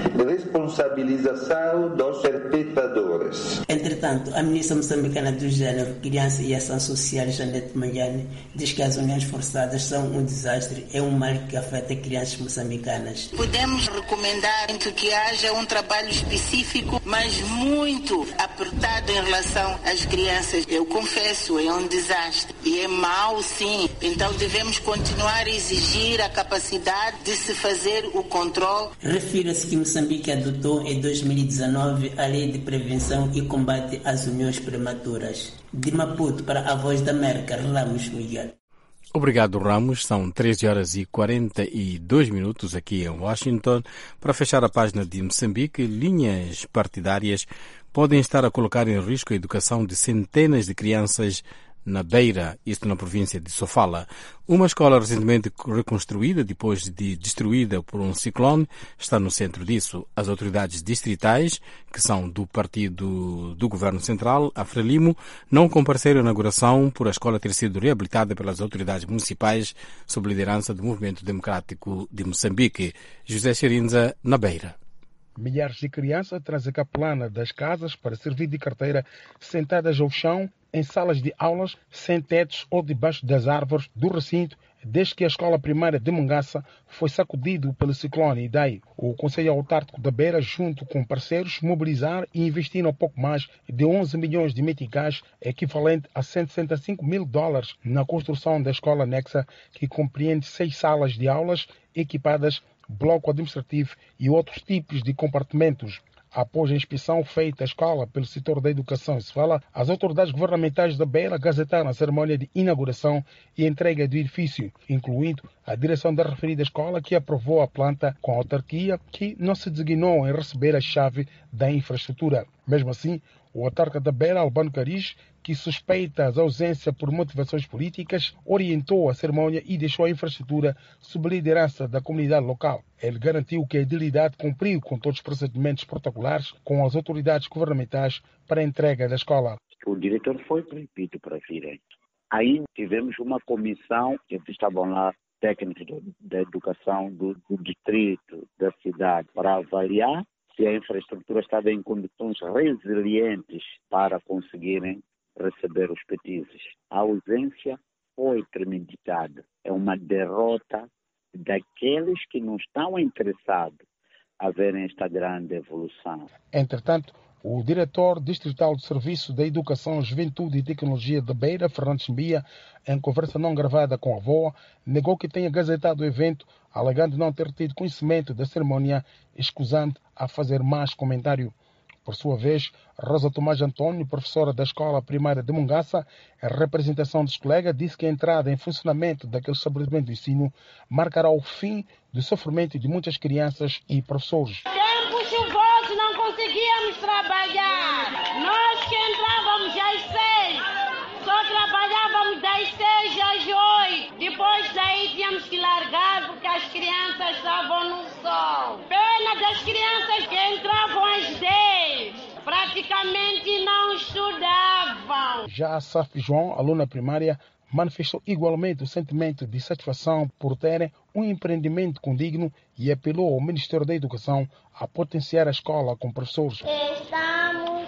responsabilização dos perpetradores. Entretanto, a ministra moçambicana do Gênero, Criança e Ação Social, Janete Manhane, diz que as uniões forçadas são um desastre, é um mal que afeta crianças moçambicanas. Podemos recomendar que haja um trabalho específico, mas muito apertado em relação às crianças. Eu confesso, é um desastre e é mau, sim. Então devemos continuar a exigir a capacidade de se fazer o controle. Refira-se que Moçambique adotou em dois mil e dezenove a Lei de Prevenção e Combate às Uniões Prematuras. De Maputo para a Voz da América, Ramos Miguel. Obrigado, Ramos. São treze horas e quarenta e dois minutos aqui em Washington. Para fechar a página de Moçambique, linhas partidárias podem estar a colocar em risco a educação de centenas de crianças na Beira, isto na província de Sofala. Uma escola recentemente reconstruída depois de destruída por um ciclone está no centro disso. As autoridades distritais, que são do partido do Governo Central, a Frelimo, não compareceram à inauguração por a escola ter sido reabilitada pelas autoridades municipais sob liderança do Movimento Democrático de Moçambique. José Xerinza, na Beira. Milhares de crianças trazem a plana das casas para servir de carteira, sentadas ao chão, em salas de aulas, sem tetos ou debaixo das árvores do recinto, desde que a escola primária de Mangaça foi sacudido pelo ciclone Idai. O Conselho Autárquico da Beira, junto com parceiros, mobilizaram e investiram pouco mais de onze milhões de meticais, equivalente a cento e sessenta e cinco mil dólares, na construção da escola anexa, que compreende seis salas de aulas equipadas, bloco administrativo e outros tipos de compartimentos. Após a inspeção feita à escola pelo setor da educação, se fala, as autoridades governamentais da Beira gazetaram a cerimônia de inauguração e entrega do edifício, incluindo a direção da referida escola, que aprovou a planta com a autarquia, que não se designou em receber a chave da infraestrutura. Mesmo assim, o autarca da Beira, Albano Cariz, que suspeita as ausências por motivações políticas, orientou a cerimônia e deixou a infraestrutura sob liderança da comunidade local. Ele garantiu que a edilidade cumpriu com todos os procedimentos protocolares com as autoridades governamentais para a entrega da escola. O diretor foi proibido para vir. Aí tivemos uma comissão que estavam lá técnicos da educação do, do distrito, da cidade, para avaliar se a infraestrutura estava em condições resilientes para conseguirem receber os petizes. A ausência foi premeditada. É uma derrota daqueles que não estão interessados a verem esta grande evolução. Entretanto, o diretor distrital do Serviço da Educação, Juventude e Tecnologia da Beira, Fernandes Mbia, em conversa não gravada com a V O A, negou que tenha gazetado o evento, alegando não ter tido conhecimento da cerimônia, escusando a fazer mais comentário. Por sua vez, Rosa Tomás Antônio, professora da Escola Primária de Mangaça, em representação dos colegas, disse que a entrada em funcionamento daquele estabelecimento de ensino marcará o fim do sofrimento de muitas crianças e professores. Tempo chuvoso não conseguíamos trabalhar. Nós que entrávamos às seis, só trabalhávamos das seis às oito. Depois daí tínhamos que largar porque as crianças estavam no sol. Pena das crianças que entravam às dez. Praticamente não estudavam. Já a Saf João, aluna primária, manifestou igualmente o sentimento de satisfação por terem um empreendimento condigno e apelou ao Ministério da Educação a potenciar a escola com professores. Estamos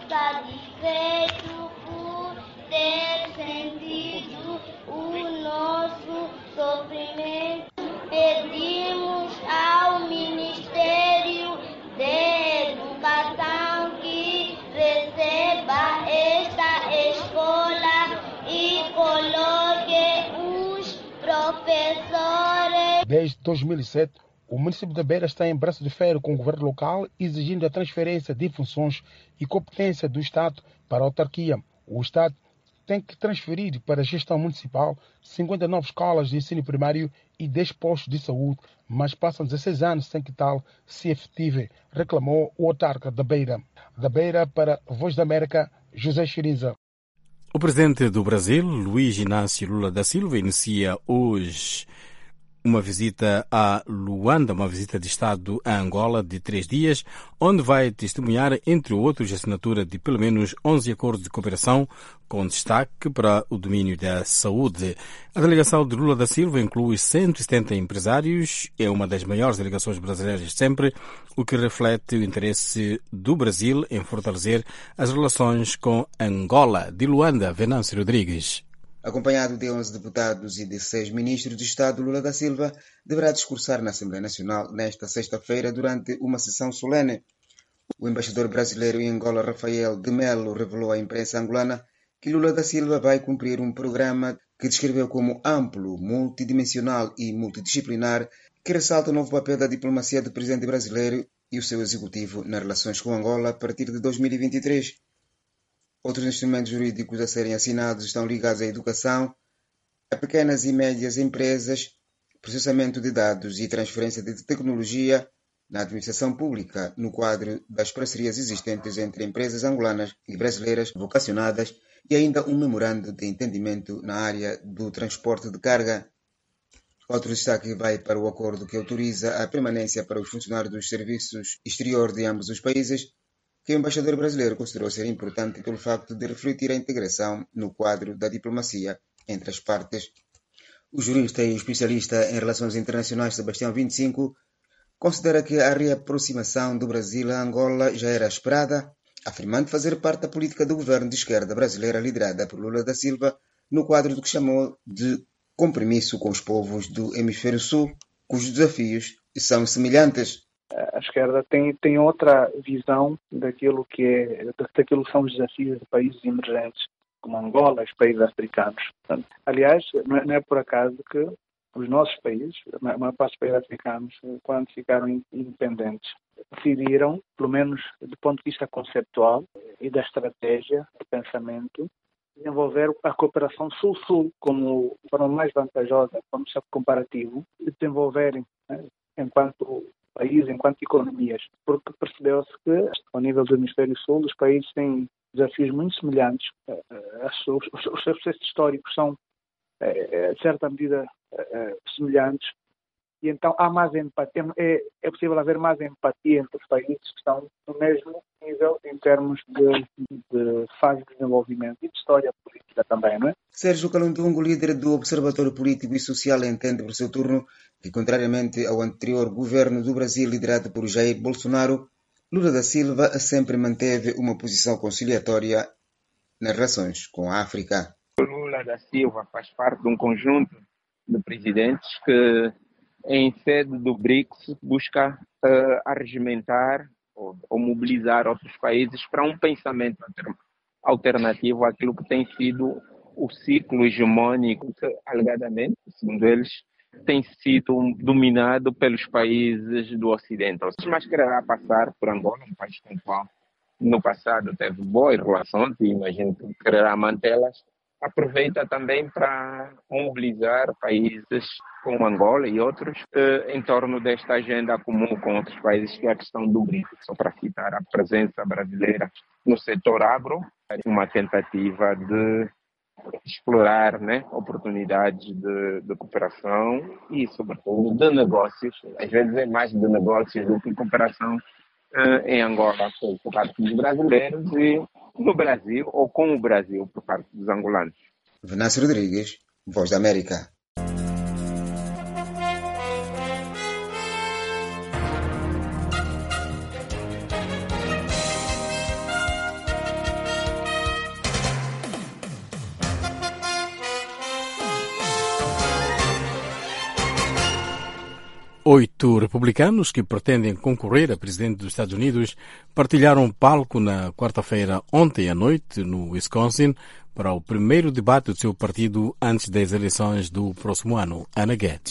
dois mil e sete, o município da Beira está em braço de ferro com o governo local, exigindo a transferência de funções e competência do Estado para a autarquia. O Estado tem que transferir para a gestão municipal cinquenta e nove escolas de ensino primário e dez postos de saúde, mas passam dezesseis anos sem que tal se efetive, reclamou o autarca da Beira. Da Beira para a Voz da América, José Chiriza. O presidente do Brasil, Luiz Inácio Lula da Silva, inicia hoje uma visita a Luanda, uma visita de Estado a Angola de três dias, onde vai testemunhar, entre outros, a assinatura de pelo menos onze acordos de cooperação, com destaque para o domínio da saúde. A delegação de Lula da Silva inclui cento e setenta empresários, é uma das maiores delegações brasileiras de sempre, o que reflete o interesse do Brasil em fortalecer as relações com Angola. De Luanda, Venâncio Rodrigues. Acompanhado de onze deputados e de seis ministros de Estado, Lula da Silva deverá discursar na Assembleia Nacional nesta sexta-feira durante uma sessão solene. O embaixador brasileiro em Angola, Rafael de Melo, revelou à imprensa angolana que Lula da Silva vai cumprir um programa que descreveu como amplo, multidimensional e multidisciplinar, que ressalta o novo papel da diplomacia do presidente brasileiro e o seu executivo nas relações com Angola a partir de dois mil e vinte e três. Outros instrumentos jurídicos a serem assinados estão ligados à educação, a pequenas e médias empresas, processamento de dados e transferência de tecnologia na administração pública, no quadro das parcerias existentes entre empresas angolanas e brasileiras vocacionadas, e ainda um memorando de entendimento na área do transporte de carga. Outro destaque vai para o acordo que autoriza a permanência para os funcionários dos serviços exterior de ambos os países, que o embaixador brasileiro considerou ser importante pelo facto de refletir a integração no quadro da diplomacia entre as partes. O jurista e especialista em relações internacionais Sebastião vinte e cinco considera que a reaproximação do Brasil a Angola já era esperada, afirmando fazer parte da política do governo de esquerda brasileira liderada por Lula da Silva no quadro do que chamou de compromisso com os povos do Hemisfério Sul, cujos desafios são semelhantes. A esquerda tem, tem outra visão daquilo que, é, daquilo que são os desafios de países emergentes, como Angola, os países africanos. Portanto, aliás, não é, não é por acaso que os nossos países, a maior parte dos países africanos, quando ficaram independentes, decidiram, pelo menos do ponto de vista conceptual e da estratégia de pensamento, desenvolver a cooperação Sul-Sul como forma mais vantajosa, como comparativo, de desenvolverem, né, enquanto país, enquanto economias, porque percebeu-se que, ao nível do Hemisfério Sul, os países têm desafios muito semelhantes, os seus processos históricos são, de certa medida, semelhantes, e então há mais empatia, é, é possível haver mais empatia entre os países que estão no mesmo nível em termos de, de fase de desenvolvimento e de história política também, não é? Sérgio Calundungo, líder do Observatório Político e Social, entende por seu turno que, contrariamente ao anterior governo do Brasil liderado por Jair Bolsonaro, Lula da Silva sempre manteve uma posição conciliatória nas relações com a África. Lula da Silva faz parte de um conjunto de presidentes que, em sede do BRICS, busca uh, arregimentar ou, ou mobilizar outros países para um pensamento alternativo àquilo que tem sido o ciclo hegemônico que, alegadamente, segundo eles, tem sido dominado pelos países do Ocidente. Mas quererá passar por Angola, um país com o qual no passado teve boas relações e imagino que quererá mantê-las. Aproveita também para mobilizar países como Angola e outros eh, em torno desta agenda comum com outros países, que é a questão do BRICS. Só para citar a presença brasileira no setor agro, uma tentativa de explorar, né, oportunidades de, de cooperação e, sobretudo, de negócios. Às vezes é mais de negócios do que cooperação eh, em Angola por parte dos brasileiros e no Brasil ou com o Brasil por parte dos angolanos. Venâncio Rodrigues, Voz da América. Oito republicanos que pretendem concorrer a presidente dos Estados Unidos partilharam palco na quarta-feira ontem à noite no Wisconsin para o primeiro debate do seu partido antes das eleições do próximo ano. Ana Guedes.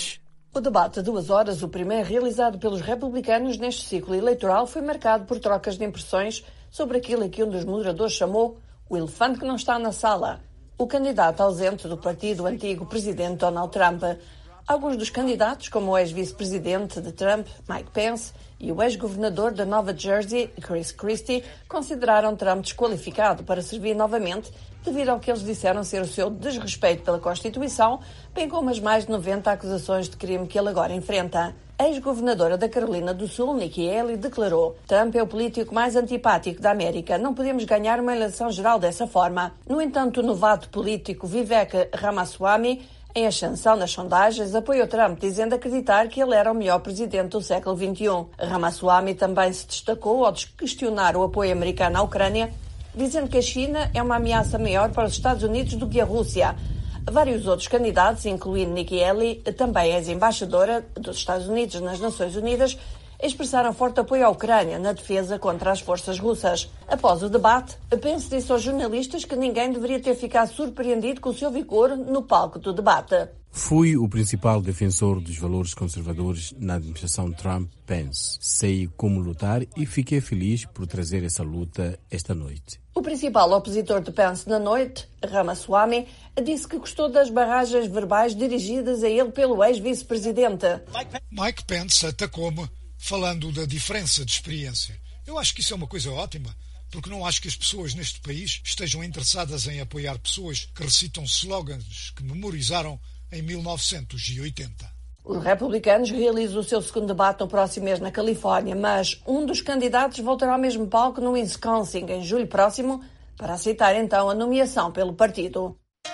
O debate de duas horas, o primeiro realizado pelos republicanos neste ciclo eleitoral, foi marcado por trocas de impressões sobre aquilo que um dos moderadores chamou o elefante que não está na sala, o candidato ausente do partido antigo presidente Donald Trump. Alguns dos candidatos, como o ex-vice-presidente de Trump, Mike Pence, e o ex-governador da Nova Jersey, Chris Christie, consideraram Trump desqualificado para servir novamente devido ao que eles disseram ser o seu desrespeito pela Constituição, bem como as mais de noventa acusações de crime que ele agora enfrenta. A ex-governadora da Carolina do Sul, Nikki Haley, declarou: Trump é o político mais antipático da América. Não podemos ganhar uma eleição geral dessa forma. No entanto, o novato político Vivek Ramaswamy, em ascensão nas sondagens, apoiou Trump, dizendo acreditar que ele era o melhor presidente do século vinte e um. Ramaswamy também se destacou ao questionar o apoio americano à Ucrânia, dizendo que a China é uma ameaça maior para os Estados Unidos do que a Rússia. Vários outros candidatos, incluindo Nikki Haley, também ex-embaixadora dos Estados Unidos nas Nações Unidas, expressaram forte apoio à Ucrânia na defesa contra as forças russas. Após o debate, Pence disse aos jornalistas que ninguém deveria ter ficado surpreendido com o seu vigor no palco do debate. Fui o principal defensor dos valores conservadores na administração Trump-Pence. Sei como lutar e fiquei feliz por trazer essa luta esta noite. O principal opositor de Pence na noite, Ramaswamy, disse que gostou das barragens verbais dirigidas a ele pelo ex-vice-presidente. Mike Pence atacou-me falando da diferença de experiência. Eu acho que isso é uma coisa ótima, porque não acho que as pessoas neste país estejam interessadas em apoiar pessoas que recitam slogans que memorizaram em mil novecentos e oitenta. Os republicanos realizam o seu segundo debate no próximo mês na Califórnia, mas um dos candidatos voltará ao mesmo palco no Wisconsin em julho próximo para aceitar então a nomeação pelo partido.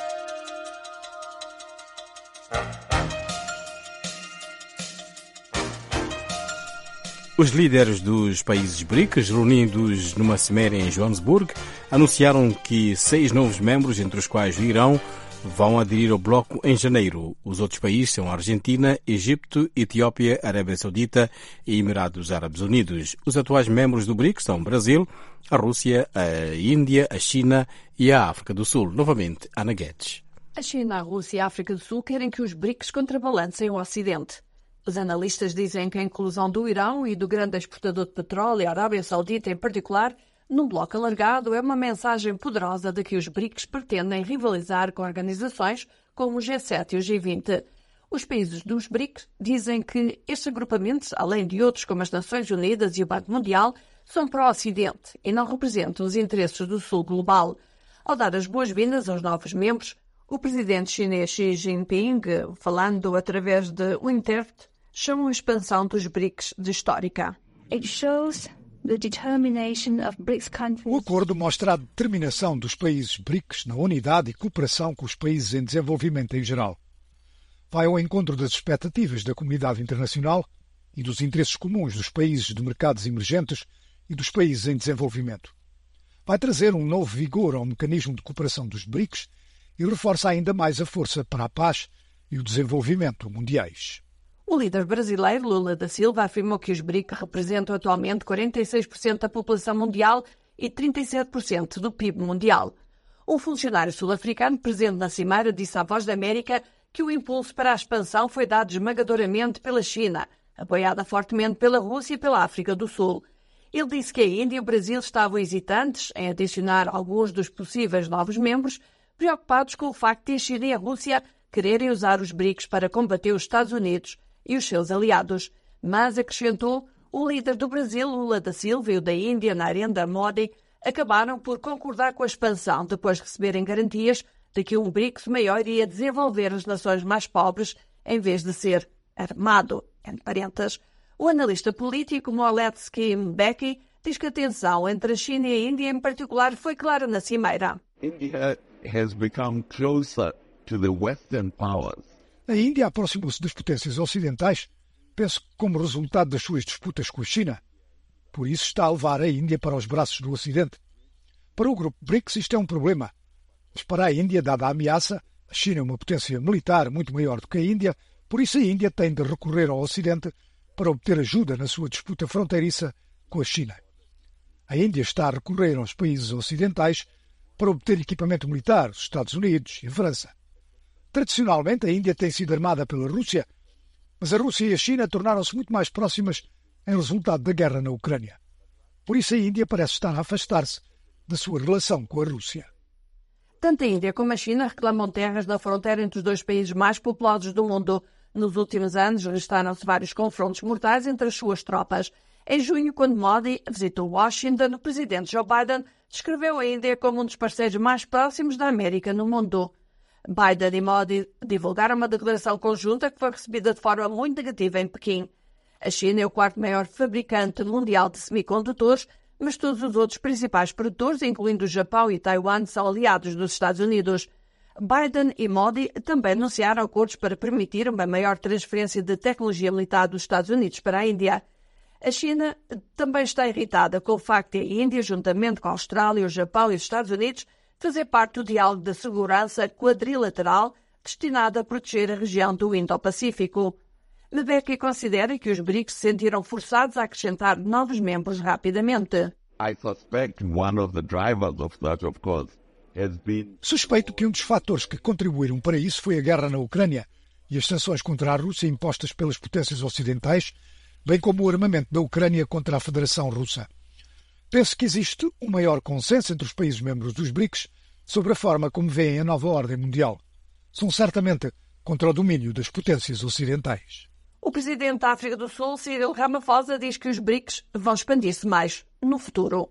Os líderes dos países B R I C S, reunidos numa cimeira em Joanesburgo, anunciaram que seis novos membros, entre os quais o Irão, vão aderir ao bloco em janeiro. Os outros países são a Argentina, Egito, Etiópia, Arábia Saudita e Emirados Árabes Unidos. Os atuais membros do B R I C S são o Brasil, a Rússia, a Índia, a China e a África do Sul. Novamente, Ana Guedes. A China, a Rússia e a África do Sul querem que os B R I C S contrabalancem o Ocidente. Os analistas dizem que a inclusão do Irão e do grande exportador de petróleo, a Arábia Saudita em particular, num bloco alargado, é uma mensagem poderosa de que os B R I C S pretendem rivalizar com organizações como o G sete e o G vinte. Os países dos B R I C S dizem que estes agrupamentos, além de outros como as Nações Unidas e o Banco Mundial, são pró-Ocidente e não representam os interesses do Sul global. Ao dar as boas-vindas aos novos membros, o presidente chinês Xi Jinping, falando através de um intérprete, chama a expansão dos B R I C S de histórica. It shows the determination of B R I C S countries. O acordo mostra a determinação dos países B R I C S na unidade e cooperação com os países em desenvolvimento em geral. Vai ao encontro das expectativas da comunidade internacional e dos interesses comuns dos países de mercados emergentes e dos países em desenvolvimento. Vai trazer um novo vigor ao mecanismo de cooperação dos B R I C S e reforça ainda mais a força para a paz e o desenvolvimento mundiais. O líder brasileiro Lula da Silva afirmou que os B R I C representam atualmente quarenta e seis por cento da população mundial e trinta e sete por cento do P I B mundial. Um funcionário sul-africano presente na cimeira disse à Voz da América que o impulso para a expansão foi dado esmagadoramente pela China, apoiada fortemente pela Rússia e pela África do Sul. Ele disse que a Índia e o Brasil estavam hesitantes em adicionar alguns dos possíveis novos membros, preocupados com o facto de a China e a Rússia quererem usar os B R I C S para combater os Estados Unidos e os seus aliados. Mas, acrescentou, o líder do Brasil, Lula da Silva, e o da Índia, Narendra Modi, acabaram por concordar com a expansão depois de receberem garantias de que um B R I C S maior iria desenvolver as nações mais pobres em vez de ser armado. Entre parênteses, o analista político Moletsky Mbeki diz que a tensão entre a China e a Índia em particular foi clara na cimeira. India has become closer to the Western powers. A Índia aproximou-se das potências ocidentais, penso que como resultado das suas disputas com a China. Por isso está a levar a Índia para os braços do Ocidente. Para o grupo B R I C S isto é um problema. Mas para a Índia, dada a ameaça, a China é uma potência militar muito maior do que a Índia, por isso a Índia tem de recorrer ao Ocidente para obter ajuda na sua disputa fronteiriça com a China. A Índia está a recorrer aos países ocidentais para obter equipamento militar, os Estados Unidos e a França. Tradicionalmente, a Índia tem sido armada pela Rússia, Mas a Rússia e a China tornaram-se muito mais próximas em resultado da guerra na Ucrânia. Por isso a Índia parece estar a afastar-se da sua relação com a Rússia. Tanto a Índia como a China reclamam terras na fronteira entre os dois países mais populosos do mundo. Nos últimos anos, registaram-se vários confrontos mortais entre as suas tropas. Em junho, quando Modi visitou Washington, o presidente Joe Biden descreveu a Índia como um dos parceiros mais próximos da América no mundo. Biden e Modi divulgaram uma declaração conjunta que foi recebida de forma muito negativa em Pequim. A China é o quarto maior fabricante mundial de semicondutores, mas todos os outros principais produtores, incluindo o Japão e Taiwan, são aliados dos Estados Unidos. Biden e Modi também anunciaram acordos para permitir uma maior transferência de tecnologia militar dos Estados Unidos para a Índia. A China também está irritada com o facto de a Índia, juntamente com a Austrália, o Japão e os Estados Unidos, fazer parte do diálogo de segurança quadrilateral destinado a proteger a região do Indo-Pacífico. Mbeki considera que os BRICS se sentiram forçados a acrescentar novos membros rapidamente. I suspect one of the drivers of that, of course, has been... Suspeito que um dos fatores que contribuíram para isso foi a guerra na Ucrânia e as sanções contra a Rússia impostas pelas potências ocidentais, bem como o armamento da Ucrânia contra a Federação Russa. Penso que existe um maior consenso entre os países membros dos BRICS sobre a forma como veem a nova ordem mundial. São certamente contra o domínio das potências ocidentais. O presidente da África do Sul, Cyril Ramaphosa, diz que os BRICS vão expandir-se mais no futuro.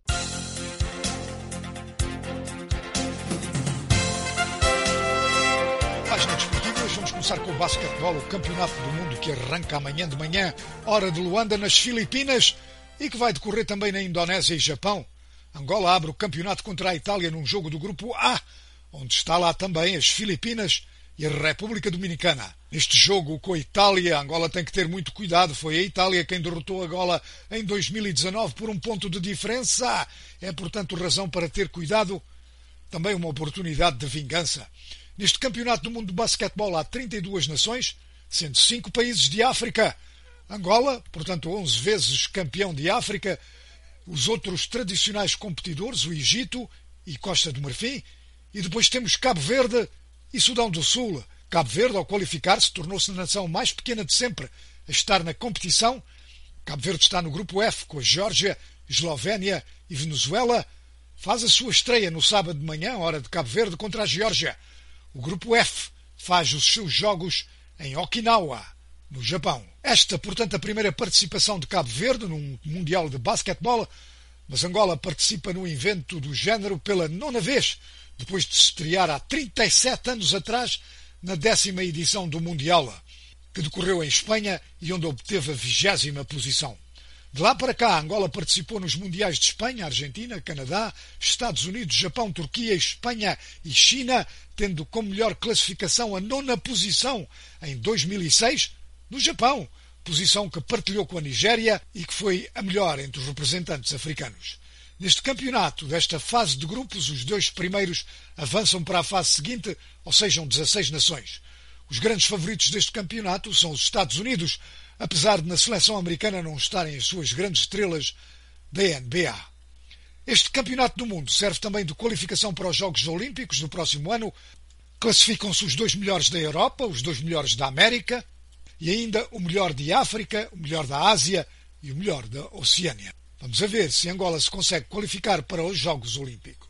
Página desportiva, hoje vamos começar com o basquetebol, o campeonato do mundo que arranca amanhã de manhã, hora de Luanda, nas Filipinas, e que vai decorrer também na Indonésia e Japão. Angola abre o campeonato contra a Itália num jogo do grupo A, onde está lá também as Filipinas e a República Dominicana. Neste jogo com a Itália, Angola tem que ter muito cuidado. Foi a Itália quem derrotou a Angola em dois mil e dezanove por um ponto de diferença. É, portanto, razão para ter cuidado. Também uma oportunidade de vingança. Neste campeonato do mundo de basquetebol há trinta e duas nações, sendo cinco países de África. Angola, portanto, onze vezes campeão de África. Os outros tradicionais competidores, o Egito e Costa do Marfim. E depois temos Cabo Verde e Sudão do Sul. Cabo Verde, ao qualificar-se, tornou-se a nação mais pequena de sempre a estar na competição. Cabo Verde está no grupo F, com a Geórgia, Eslovénia e Venezuela. Faz a sua estreia no sábado de manhã, hora de Cabo Verde, contra a Geórgia. O grupo F faz os seus jogos em Okinawa, no Japão. Esta, portanto, a primeira participação de Cabo Verde num Mundial de Basquetebol, mas Angola participa num evento do género pela nona vez, depois de se estrear há trinta e sete anos atrás na décima edição do Mundial, que decorreu em Espanha e onde obteve a vigésima posição. De lá para cá, Angola participou nos Mundiais de Espanha, Argentina, Canadá, Estados Unidos, Japão, Turquia, Espanha e China, tendo como melhor classificação a nona posição em dois mil e seis no Japão, posição que partilhou com a Nigéria e que foi a melhor entre os representantes africanos. Neste campeonato, desta fase de grupos, os dois primeiros avançam para a fase seguinte, ou sejam dezasseis nações. Os grandes favoritos deste campeonato são os Estados Unidos, apesar de na seleção americana não estarem as suas grandes estrelas da N B A. Este campeonato do mundo serve também de qualificação para os Jogos Olímpicos do próximo ano. Classificam-se os dois melhores da Europa, os dois melhores da América e ainda o melhor de África, o melhor da Ásia e o melhor da Oceânia. Vamos a ver se Angola se consegue qualificar para os Jogos Olímpicos.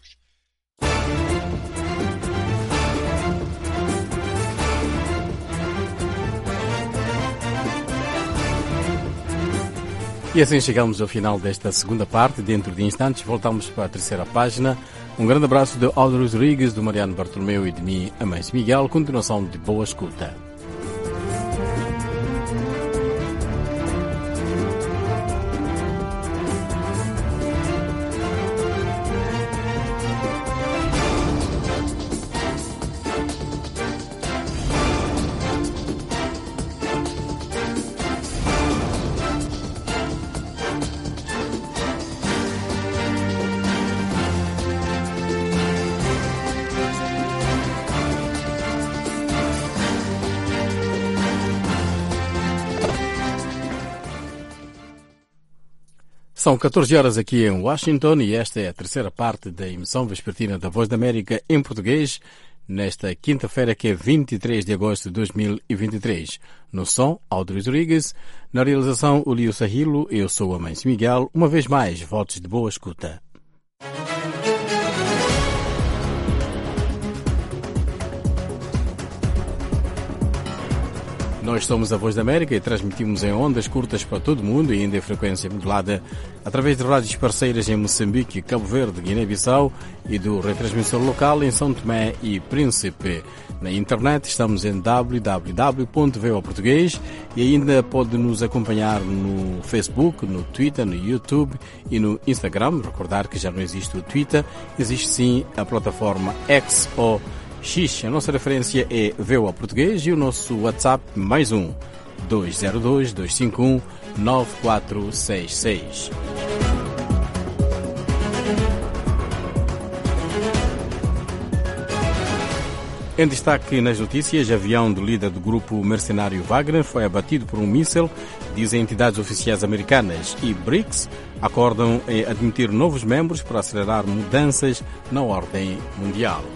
E assim chegamos ao final desta segunda parte. Dentro de instantes voltamos para a terceira página. Um grande abraço de Aldo Rodrigues, do Mariano Bartolomeu e de mim, Amães Miguel. Continuação de boa escuta. São catorze horas aqui em Washington e esta é a terceira parte da emissão vespertina da Voz da América em português, nesta quinta-feira, que é vinte e três de agosto de dois mil e vinte e três. No som, Aldris Rodrigues, na realização, o Lio Sahilo, eu sou a Mãe Miguel. Uma vez mais, votos de boa escuta. Nós somos a Voz da América e transmitimos em ondas curtas para todo o mundo e ainda em frequência modulada através de rádios parceiras em Moçambique, Cabo Verde, Guiné-Bissau e do retransmissor local em São Tomé e Príncipe. Na internet estamos em w w w ponto v o português e ainda pode nos acompanhar no Facebook, no Twitter, no YouTube e no Instagram. Recordar que já não existe o Twitter, existe sim a plataforma X ou X. A nossa referência é V O A Português e o nosso WhatsApp mais um dois zero dois, dois cinco um, nove quatro seis seis. Em destaque nas notícias, avião do líder do grupo mercenário Wagner foi abatido por um míssil, dizem entidades oficiais americanas, e BRICS acordam em admitir novos membros para acelerar mudanças na ordem mundial.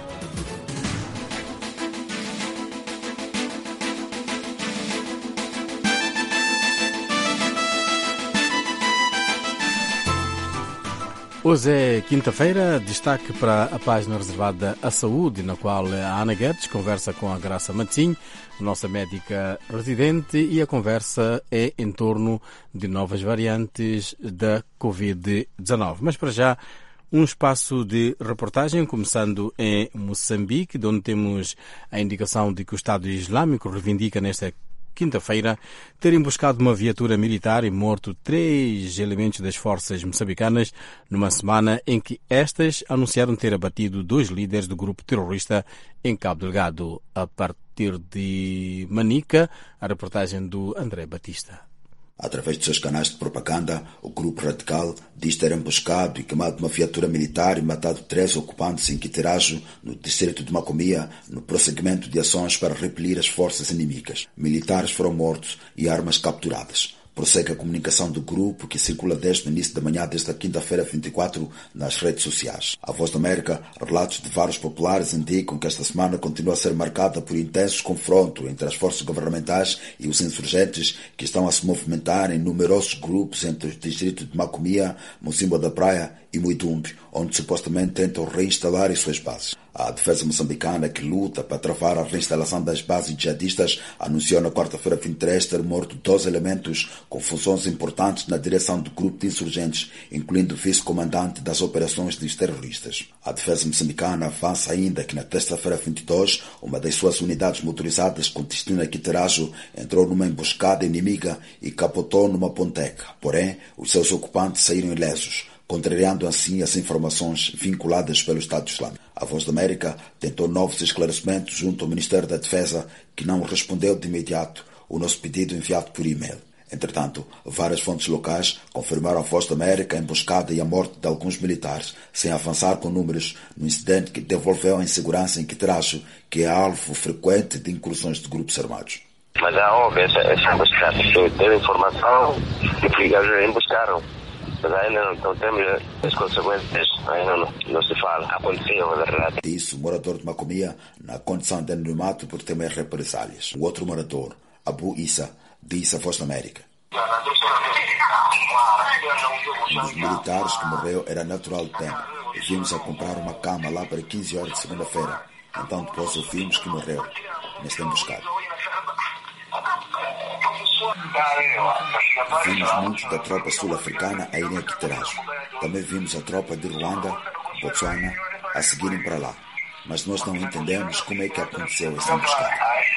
Hoje é quinta-feira, destaque para a página reservada à saúde, na qual a Ana Guedes conversa com a Graça Matinho, nossa médica residente, e a conversa é em torno de novas variantes da covid dezenove. Mas para já, um espaço de reportagem, começando em Moçambique, onde temos a indicação de que o Estado Islâmico reivindica nesta quinta-feira ter emboscado uma viatura militar e morto três elementos das forças moçambicanas numa semana em que estas anunciaram ter abatido dois líderes do grupo terrorista em Cabo Delgado. A partir de Manica, a reportagem do André Batista. Através de seus canais de propaganda, o grupo radical diz ter emboscado e queimado uma viatura militar e matado três ocupantes em Quiterajo, no distrito de Macomia, no prosseguimento de ações para repelir as forças inimigas. Militares foram mortos e armas capturadas. Prossegue a comunicação do grupo, que circula desde o início da manhã desta quinta-feira vinte e quatro nas redes sociais. A Voz da América, relatos de vários populares indicam que esta semana continua a ser marcada por intensos confrontos entre as forças governamentais e os insurgentes, que estão a se movimentar em numerosos grupos entre os distritos de Macomia, Mocimboa da Praia e Muidumbe, onde supostamente tentam reinstalar as suas bases. A defesa moçambicana, que luta para travar a reinstalação das bases jihadistas, anunciou na quarta-feira vinte e três ter morto doze elementos com funções importantes na direção do grupo de insurgentes, incluindo o vice-comandante das operações dos terroristas. A defesa moçambicana avança ainda que na terça-feira vinte e dois, uma das suas unidades motorizadas com destino a Quiterajo entrou numa emboscada inimiga e capotou numa ponteca. Porém, os seus ocupantes saíram ilesos, contrariando assim as informações vinculadas pelo Estado Islâmico. A Voz da América tentou novos esclarecimentos junto ao Ministério da Defesa, que não respondeu de imediato o nosso pedido enviado por e-mail. Entretanto, várias fontes locais confirmaram à Voz da América a emboscada e a morte de alguns militares, sem avançar com números, no incidente que devolveu a insegurança em Quiterajo, que é alvo frequente de incursões de grupos armados. Mas é óbvio, essa, essa emboscada. Eu tenho informação de que já emboscaram. Mas ainda não, não temos as consequências, ainda não, não se fala. Aconteceu, na verdade. Disse o morador de Macomia, na condição de anonimato por temer represálias. O outro morador, Abu Issa, disse à Voz da América. Um dos militares que morreu era natural de Pemba. Vimos a comprar uma cama lá para quinze horas de segunda-feira. Então depois ouvimos que morreu nesta emboscada. Vimos muitos da tropa sul-africana a irem a Quiterajo. Também vimos a tropa de Ruanda, Botsuana, a seguirem para lá. Mas nós não entendemos como é que aconteceu essa emboscada.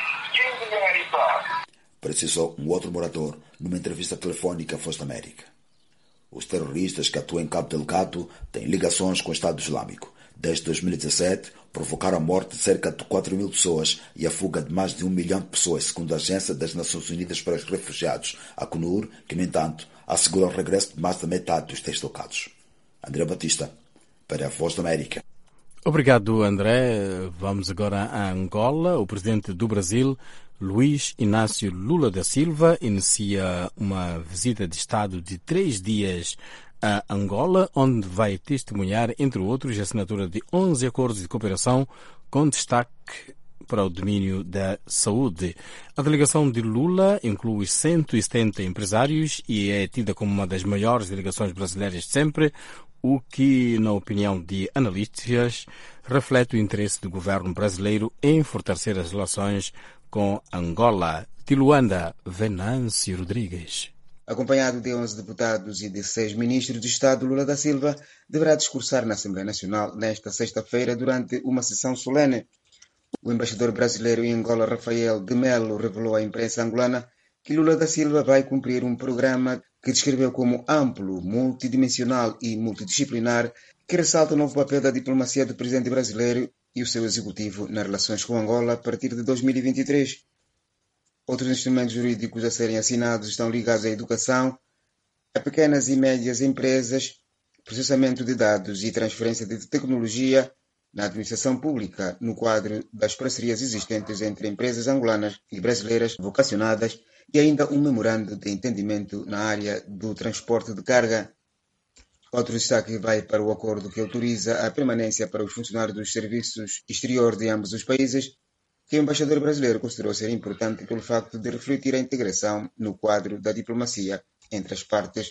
Precisou um outro morador numa entrevista telefónica à Voz da América. Os terroristas que atuam em Cabo Delgado têm ligações com o Estado Islâmico. Desde dois mil e dezessete, provocaram a morte de cerca de quatro mil pessoas e a fuga de mais de um milhão de pessoas, segundo a Agência das Nações Unidas para os Refugiados, a ACNUR, que, no entanto, assegura o regresso de mais da metade dos deslocados. André Batista, para a Voz da América. Obrigado, André. Vamos agora a Angola. O presidente do Brasil, Luiz Inácio Lula da Silva, inicia uma visita de Estado de três dias a Angola, onde vai testemunhar, entre outros, a assinatura de onze acordos de cooperação com destaque para o domínio da saúde. A delegação de Lula inclui cento e setenta empresários e é tida como uma das maiores delegações brasileiras de sempre, o que, na opinião de analistas, reflete o interesse do governo brasileiro em fortalecer as relações com Angola. De Luanda, Venâncio Rodrigues. Acompanhado de onze deputados e de seis ministros de Estado, Lula da Silva deverá discursar na Assembleia Nacional nesta sexta-feira durante uma sessão solene. O embaixador brasileiro em Angola, Rafael de Melo, revelou à imprensa angolana que Lula da Silva vai cumprir um programa que descreveu como amplo, multidimensional e multidisciplinar, que ressalta o novo papel da diplomacia do presidente brasileiro e o seu executivo nas relações com Angola a partir de dois mil e vinte e três. Outros instrumentos jurídicos a serem assinados estão ligados à educação, a pequenas e médias empresas, processamento de dados e transferência de tecnologia na administração pública, no quadro das parcerias existentes entre empresas angolanas e brasileiras vocacionadas, e ainda um memorando de entendimento na área do transporte de carga. Outro destaque vai para o acordo que autoriza a permanência para os funcionários dos serviços exteriores de ambos os países, que o embaixador brasileiro considerou ser importante pelo facto de refletir a integração no quadro da diplomacia entre as partes.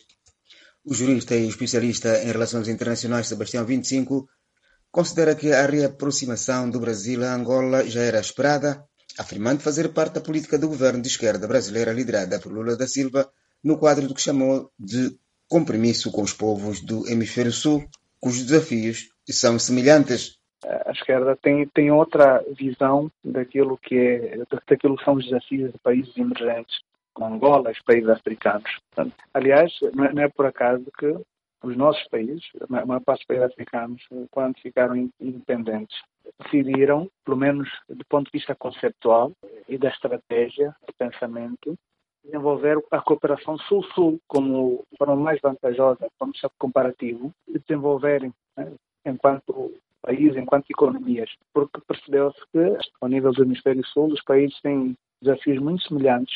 O jurista e especialista em relações internacionais Sebastião vinte e cinco considera que a reaproximação do Brasil a Angola já era esperada, afirmando fazer parte da política do governo de esquerda brasileira liderada por Lula da Silva no quadro do que chamou de compromisso com os povos do Hemisfério Sul, cujos desafios são semelhantes. A esquerda tem, tem outra visão daquilo que, é, daquilo que são os desafios de países emergentes, como Angola, os países africanos. Portanto, aliás, não é, não é por acaso que os nossos países, a maior parte dos países africanos, quando ficaram independentes, decidiram, pelo menos do ponto de vista conceptual e da estratégia de pensamento, desenvolver a cooperação Sul-Sul como forma mais vantajosa, como comparativo, de desenvolverem, né, enquanto país, enquanto economias, porque percebeu-se que, ao nível do Hemisfério Sul, os países têm desafios muito semelhantes,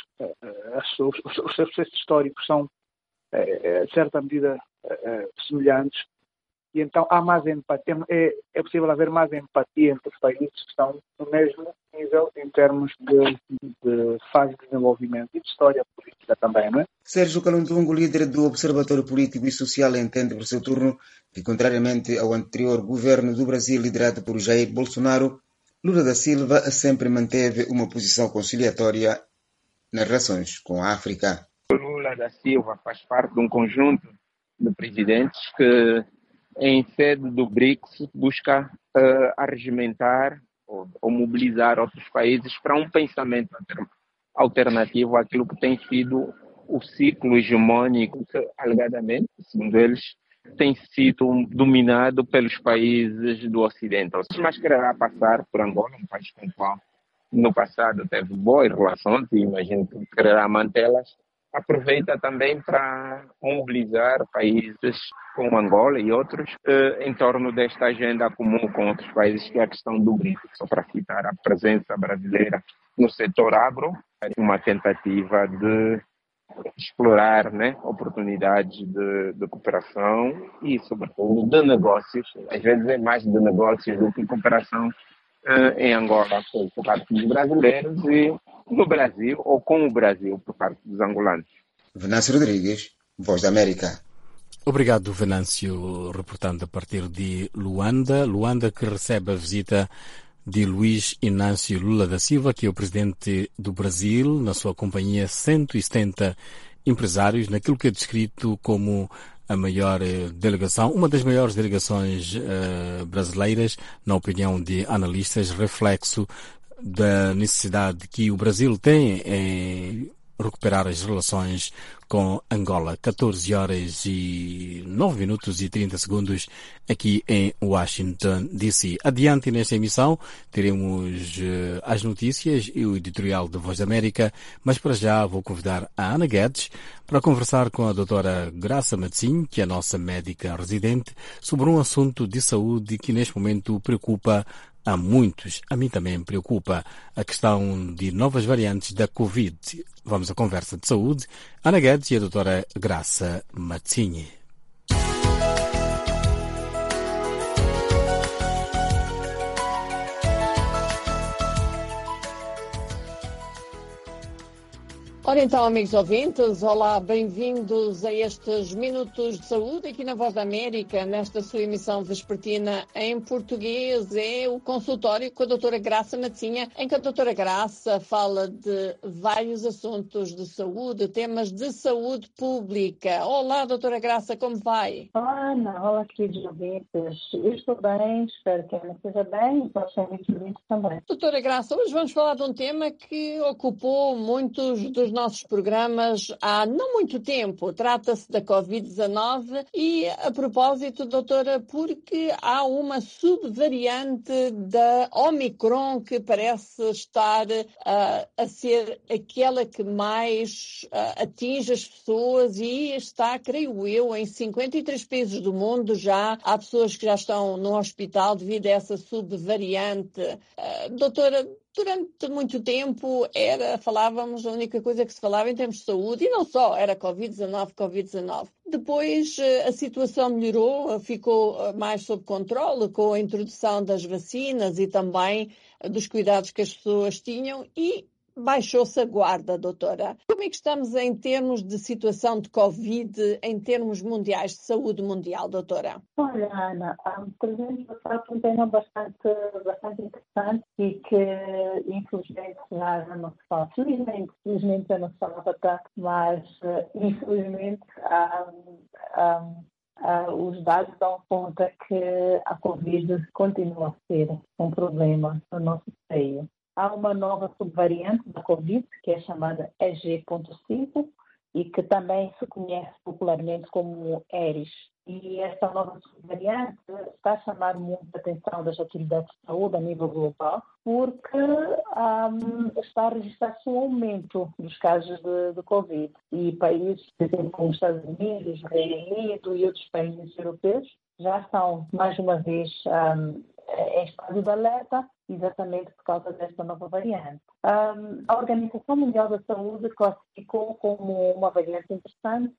os seus processos históricos são, de certa medida, semelhantes, e então há mais empatia, é, é possível haver mais empatia entre os países que estão no mesmo nível em termos de, de fase de desenvolvimento e de história política também, não é? Sérgio Calundungo, líder do Observatório Político e Social, entende por seu turno que, contrariamente ao anterior governo do Brasil liderado por Jair Bolsonaro, Lula da Silva sempre manteve uma posição conciliatória nas relações com a África. Lula da Silva faz parte de um conjunto de presidentes que, em sede do BRICS, busca uh, arregimentar ou, ou mobilizar outros países para um pensamento alternativo àquilo que tem sido o ciclo hegemônico que, alegadamente, segundo eles, tem sido dominado pelos países do Ocidente. Mas quererá passar por Angola, um país com o qual no passado teve boas relações e imagino que quererá mantê-las. Aproveita também para mobilizar países como Angola e outros eh, em torno desta agenda comum com outros países, que é a questão do BRICS. Só para citar a presença brasileira no setor agro, uma tentativa de explorar, né, oportunidades de, de cooperação e, sobretudo, de negócios. Às vezes é mais de negócios do que cooperação eh, em Angola por parte dos brasileiros e no Brasil ou com o Brasil por parte dos angolanos. Venâncio Rodrigues, Voz da América. Obrigado, Venâncio, reportando a partir de Luanda. Luanda, que recebe a visita de Luiz Inácio Lula da Silva, que é o presidente do Brasil, na sua companhia cento e setenta empresários, naquilo que é descrito como a maior delegação, uma das maiores delegações uh, brasileiras, na opinião de analistas, reflexo da necessidade que o Brasil tem em recuperar as relações com Angola. catorze horas e nove minutos e trinta segundos aqui em Washington, D C. Adiante nesta emissão teremos uh, as notícias e o editorial da Voz da América, mas para já vou convidar a Ana Guedes para conversar com a doutora Graça Matzinho, que é a nossa médica residente, sobre um assunto de saúde que neste momento preocupa a muitos. A mim também me preocupa a questão de novas variantes da Covid. Vamos à conversa de saúde. Ana Guedes e a doutora Graça Matzinho. Ora então, amigos ouvintes, olá, bem-vindos a estes Minutos de Saúde aqui na Voz da América, nesta sua emissão vespertina em português. É o consultório com a doutora Graça Matosinha, em que a doutora Graça fala de vários assuntos de saúde, temas de saúde pública. Olá, doutora Graça, como vai? Olá, Ana. Olá, queridos ouvintes. Eu estou bem, espero que a Ana esteja bem e todos os ouvintes também. Doutora Graça, hoje vamos falar de um tema que ocupou muitos dos nossos programas há não muito tempo. Trata-se da covid dezanove e, a propósito, doutora, porque há uma subvariante da Omicron que parece estar uh, a ser aquela que mais uh, atinge as pessoas e está, creio eu, em cinquenta e três países do mundo já. Há pessoas que já estão no hospital devido a essa subvariante. Uh, doutora, durante muito tempo era, falávamos, a única coisa que se falava em termos de saúde, e não só, era covid dezanove, covid dezanove. Depois a situação melhorou, ficou mais sob controle com a introdução das vacinas e também dos cuidados que as pessoas tinham e baixou-se a guarda, doutora. Como é que estamos em termos de situação de Covid, em termos mundiais, de saúde mundial, doutora? Olha, Ana, trazemos um tema bastante, bastante interessante e que, infelizmente, já não se fala. Felizmente, felizmente já não se falava tanto, mas, infelizmente, um, um, Uh, os dados dão conta que a Covid continua a ser um problema no nosso meio. Há uma nova subvariante da Covid, que é chamada E G ponto cinco, e que também se conhece popularmente como Eris. E esta nova subvariante está a chamar muito a atenção das autoridades de saúde a nível global, porque um, está a registrar-se um aumento dos casos de, de Covid. E países, por exemplo, como os Estados Unidos, o Reino Unido e outros países europeus já estão, mais uma vez, um, em estado de alerta, exatamente por causa desta nova variante. Um, a Organização Mundial da Saúde classificou como uma variante interessante,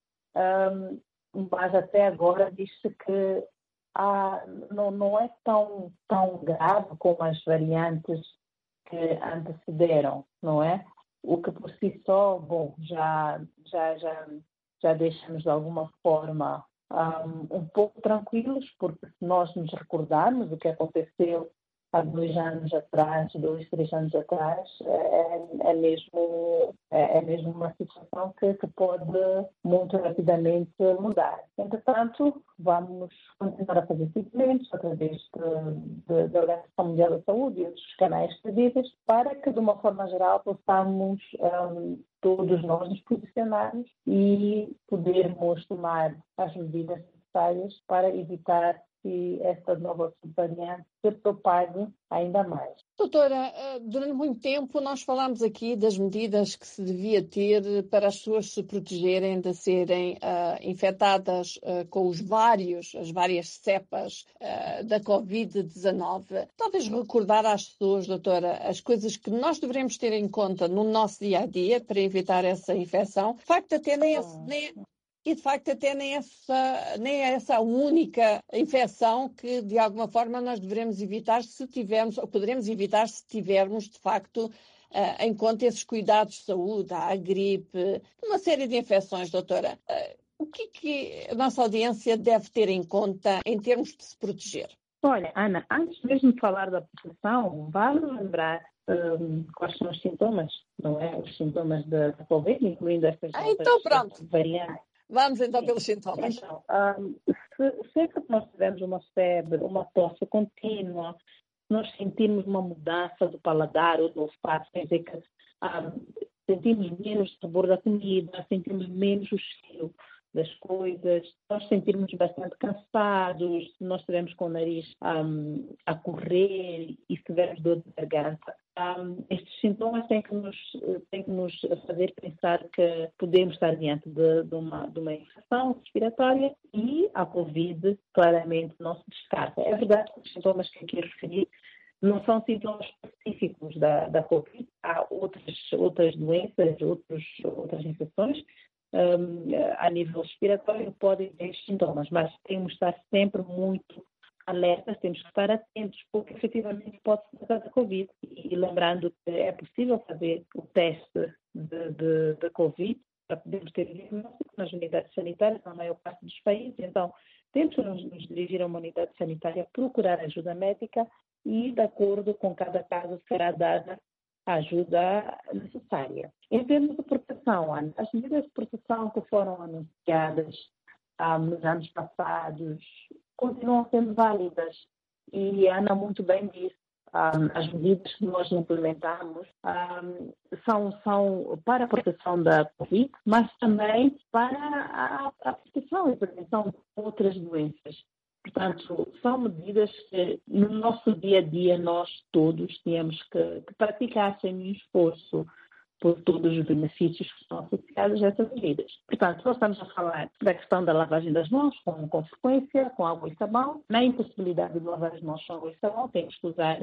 um, mas até agora diz-se que há, não, não é tão, tão grave como as variantes que antecederam, não é? O que por si só, bom, já, já, já, já deixa-nos de alguma forma um, um pouco tranquilos, porque se nós nos recordarmos o que aconteceu há dois anos atrás, dois, três anos atrás, é, é, mesmo, é, é mesmo uma situação que, que pode muito rapidamente mudar. Entretanto, vamos continuar a fazer seguimentos através da Organização Mundial da Saúde e outros canais credíveis para que, de uma forma geral, possamos um, todos nós nos posicionarmos e podermos tomar as medidas necessárias para evitar que esta nova subvariante se propague ainda mais. Doutora, durante muito tempo nós falámos aqui das medidas que se devia ter para as pessoas se protegerem de serem uh, infectadas uh, com os vários, as várias cepas uh, da covid dezanove. Talvez recordar às pessoas, doutora, as coisas que nós devemos ter em conta no nosso dia-a-dia para evitar essa infecção. De facto, até nem... Oh. nem E, de facto, até nem, essa, nem é essa a única infecção que, de alguma forma, nós devemos evitar se tivermos, ou poderemos evitar se tivermos, de facto, uh, em conta esses cuidados de saúde, a gripe, uma série de infecções, doutora. Uh, o que, que a nossa audiência deve ter em conta em termos de se proteger? Olha, Ana, antes mesmo de falar da proteção, vale lembrar um, quais são os sintomas, não é? Os sintomas da Covid, incluindo estas ah, então, pronto. variantes. Vamos então pelos sintomas. Então, um, se, sempre que nós tivermos uma febre, uma tosse contínua, nós sentimos uma mudança do paladar ou do olfato, quer dizer que um, sentimos menos sabor da comida, sentimos menos o cheiro das coisas, nós sentimos bastante cansados, nós estivermos com o nariz um, a correr e se tivermos dor de garganta. Um, estes sintomas têm que, nos, têm que nos fazer pensar que podemos estar diante de, de, uma, de uma infecção respiratória e a Covid claramente não se descarta. É verdade que os sintomas que aqui referi não são sintomas específicos da, da Covid, há outras, outras doenças, outros, outras infecções um, a nível respiratório que podem ter sintomas, mas temos de estar sempre muito alertas, temos que estar atentos, porque efetivamente pode se tratar da Covid. E lembrando que é possível fazer o teste de, de, de Covid, para podermos ter diagnóstico nas unidades sanitárias, na maior parte dos países. Então, temos que nos, nos dirigir a uma unidade sanitária, procurar ajuda médica e, de acordo com cada caso, será dada a ajuda necessária. Em termos de proteção, Ana, as medidas de proteção que foram anunciadas ah, nos anos passados continuam sendo válidas. E a Ana muito bem disse, Um, as medidas que nós implementamos um, são, são para a proteção da Covid, mas também para a, a proteção e prevenção de outras doenças. Portanto, são medidas que no nosso dia a dia nós todos temos que, que praticar sem nenhum esforço por todos os benefícios que são associados a essas medidas. Portanto, nós estamos a falar da questão da lavagem das mãos com, com frequência, com água e sabão. Na impossibilidade de lavar as mãos com água e sabão, temos que usar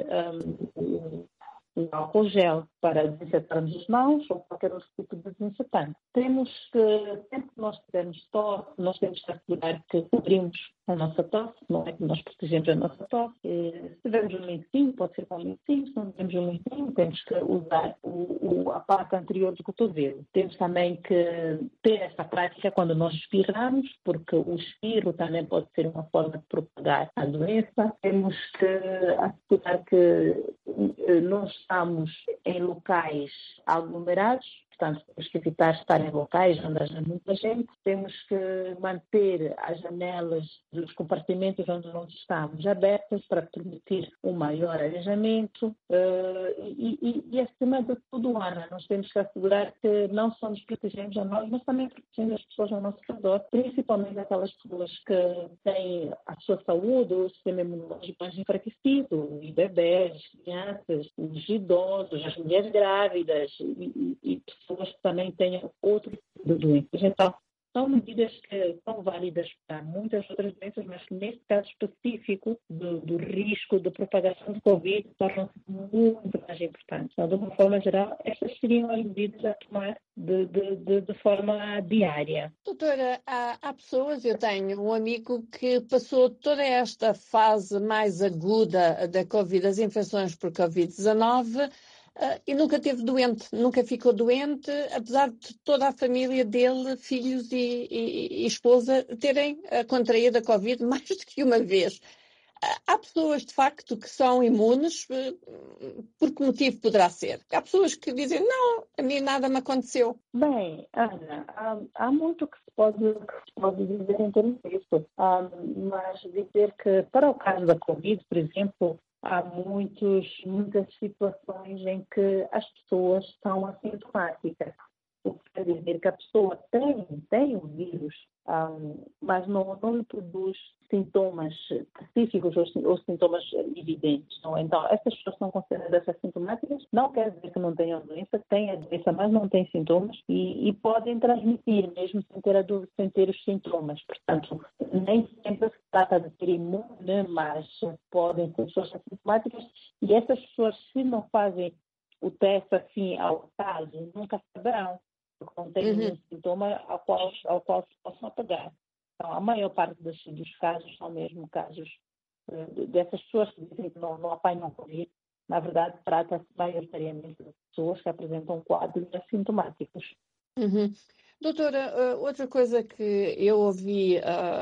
um, um álcool gel para desinfetarmos as mãos ou qualquer outro tipo de desinfetante. Temos que, sempre que nós tivermos tosse, nós temos que assegurar que cobrimos a nossa tosse, não é que nós protegemos a nossa tosse. Se tivermos um lencinho, pode ser com um lencinho, se não tivermos um lencinho, temos que usar o, o, a parte anterior do cotovelo. Temos também que ter essa prática quando nós espirramos, porque o espirro também pode ser uma forma de propagar a doença. Temos que assegurar que não estamos em locais aglomerados, portanto, temos que evitar estar em locais onde haja muita gente. Temos que manter as janelas dos compartimentos onde nós estamos abertas para permitir um maior arejamento. Uh, e, e, e, acima de tudo, Ana, nós temos que assegurar que não só nos protegemos a nós, mas também protegemos as pessoas ao nosso redor, principalmente aquelas pessoas que têm a sua saúde ou o sistema imunológico mais enfraquecido, os bebés, as crianças, os idosos, as mulheres grávidas e, e, e pessoas que também tenham outro tipo de doenças. Então, são medidas que são válidas para muitas outras doenças, mas nesse caso específico do, do risco de propagação de Covid tornam-se muito mais importantes. Então, de uma forma geral, estas seriam as medidas a tomar de, de, de, de forma diária. Doutora, há, há pessoas, eu tenho um amigo que passou toda esta fase mais aguda da Covid, das infecções por covid dezanove, Uh, e nunca teve doente, nunca ficou doente, apesar de toda a família dele, filhos e, e, e esposa, terem uh, contraído a Covid mais do que uma vez. Uh, há pessoas, de facto, que são imunes, uh, por que motivo poderá ser? Há pessoas que dizem, não, a mim nada me aconteceu. Bem, Ana, há, há muito que se pode, que se pode dizer em termos disso, um, mas dizer que para o caso da Covid, por exemplo, há muitos, muitas situações em que as pessoas são assintomáticas. O que quer dizer que a pessoa tem, tem o vírus, um, mas não, não lhe produz sintomas específicos ou, ou sintomas evidentes. Não? Então, essas pessoas são consideradas assintomáticas. Não quer dizer que não tenham a doença, têm a doença, mas não têm sintomas e, e podem transmitir, mesmo sem ter, a dúvida, sem ter os sintomas. Portanto, nem sempre se trata de ser imune, mas podem ser pessoas assintomáticas e essas pessoas, se não fazem o teste assim ao caso, nunca saberão, porque não têm uhum. nenhum sintoma ao qual, ao qual se possam apegar. Então, a maior parte dos, dos casos são mesmo casos uh, dessas pessoas que dizem que não, não apanham Covid. Na verdade, trata-se maioritariamente de pessoas que apresentam quadros assintomáticos. Uhum. Doutora, outra coisa que eu ouvi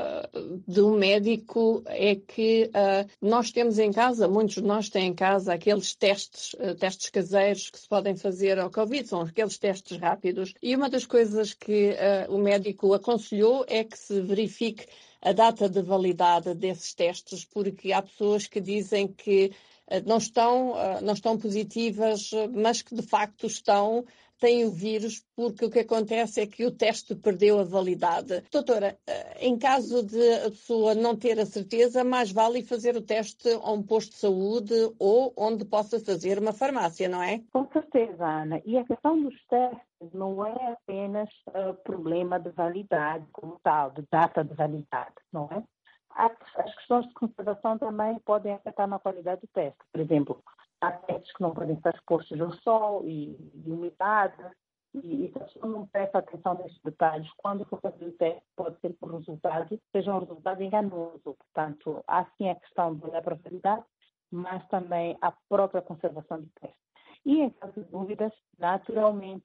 uh, de um médico é que uh, nós temos em casa, muitos de nós têm em casa aqueles testes, uh, testes caseiros que se podem fazer ao Covid, são aqueles testes rápidos. E uma das coisas que uh, o médico aconselhou é que se verifique a data de validade desses testes, porque há pessoas que dizem que uh, não estão, uh, não estão positivas, mas que de facto estão, têm o vírus, porque o que acontece é que o teste perdeu a validade. Doutora, em caso de a pessoa não ter a certeza, mais vale fazer o teste a um posto de saúde ou onde possa fazer uma farmácia, não é? Com certeza, Ana. E a questão dos testes não é apenas uh, problema de validade como tal, de data de validade, não é? As, as questões de conservação também podem afetar na qualidade do teste. Por exemplo, há testes que não podem estar expostos ao sol e, e umidade, e, e se a pessoa não presta atenção nesses detalhes, quando for fazer o teste, pode ser que o resultado seja um resultado enganoso. Portanto, há sim a questão de olhar para a validade, mas também a própria conservação do teste. E em caso de dúvidas, naturalmente,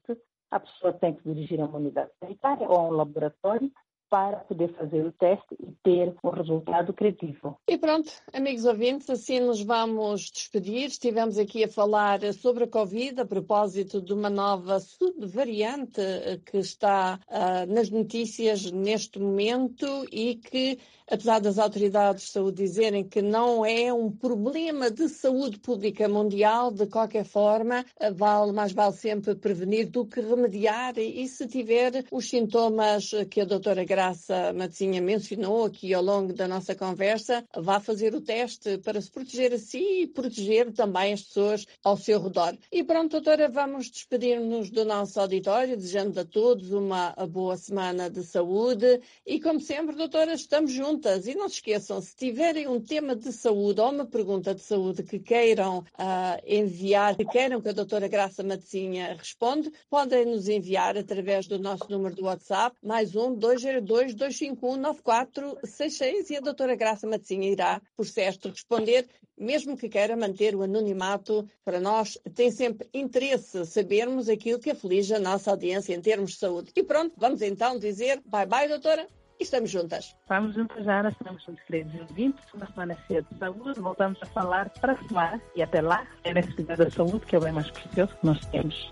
a pessoa tem que dirigir a uma unidade sanitária ou a um laboratório para poder fazer o teste e ter um resultado credível. E pronto, amigos ouvintes, assim nos vamos despedir. Estivemos aqui a falar sobre a Covid, a propósito de uma nova subvariante que está uh, nas notícias neste momento e que, apesar das autoridades de saúde dizerem que não é um problema de saúde pública mundial, de qualquer forma, vale, mais vale sempre prevenir do que remediar. E se tiver os sintomas que a doutora Graça Matosinha mencionou aqui ao longo da nossa conversa, vá fazer o teste para se proteger a si e proteger também as pessoas ao seu redor. E pronto, doutora, vamos despedir-nos do nosso auditório, desejando a todos uma boa semana de saúde e, como sempre, doutora, estamos juntas. E não se esqueçam, se tiverem um tema de saúde ou uma pergunta de saúde que queiram uh, enviar, que queiram que a doutora Graça Matosinha responda, podem nos enviar através do nosso número do WhatsApp, mais um, dois zero dois, dois cinco um, nove quatro seis seis, e a doutora Graça Matosinha irá, por certo, responder, mesmo que queira manter o anonimato. Para nós tem sempre interesse sabermos aquilo que aflige a nossa audiência em termos de saúde. E pronto, vamos então dizer bye-bye, doutora, e estamos juntas. Estamos juntas, Ana, estamos juntos, queridos ouvintes, uma semana cheia de saúde, voltamos a falar para a semana, e até lá, é nesse cuidado da saúde, que é o bem mais precioso que nós temos.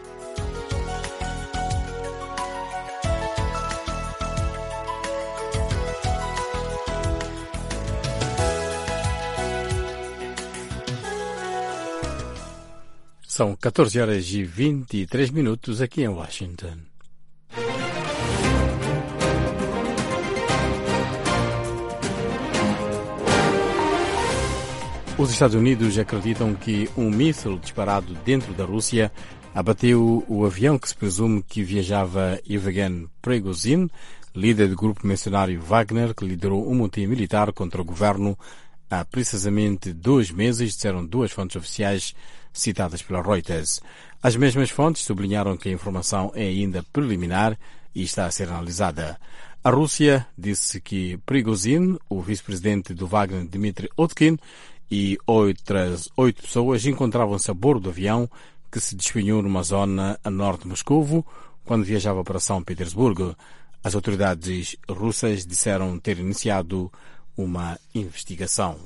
São catorze horas e vinte e três minutos aqui em Washington. Os Estados Unidos acreditam que um míssil disparado dentro da Rússia abateu o avião que se presume que viajava Yevgeny Prigozhin, líder do grupo mercenário Wagner, que liderou um motim militar contra o governo há precisamente dois meses, disseram duas fontes oficiais citadas pela Reuters. As mesmas fontes sublinharam que a informação é ainda preliminar e está a ser analisada. A Rússia disse que Prigozhin, o vice-presidente do Wagner Dmitry Utkin, e outras oito pessoas encontravam-se a bordo do avião que se despenhou numa zona a norte de Moscovo quando viajava para São Petersburgo. As autoridades russas disseram ter iniciado uma investigação.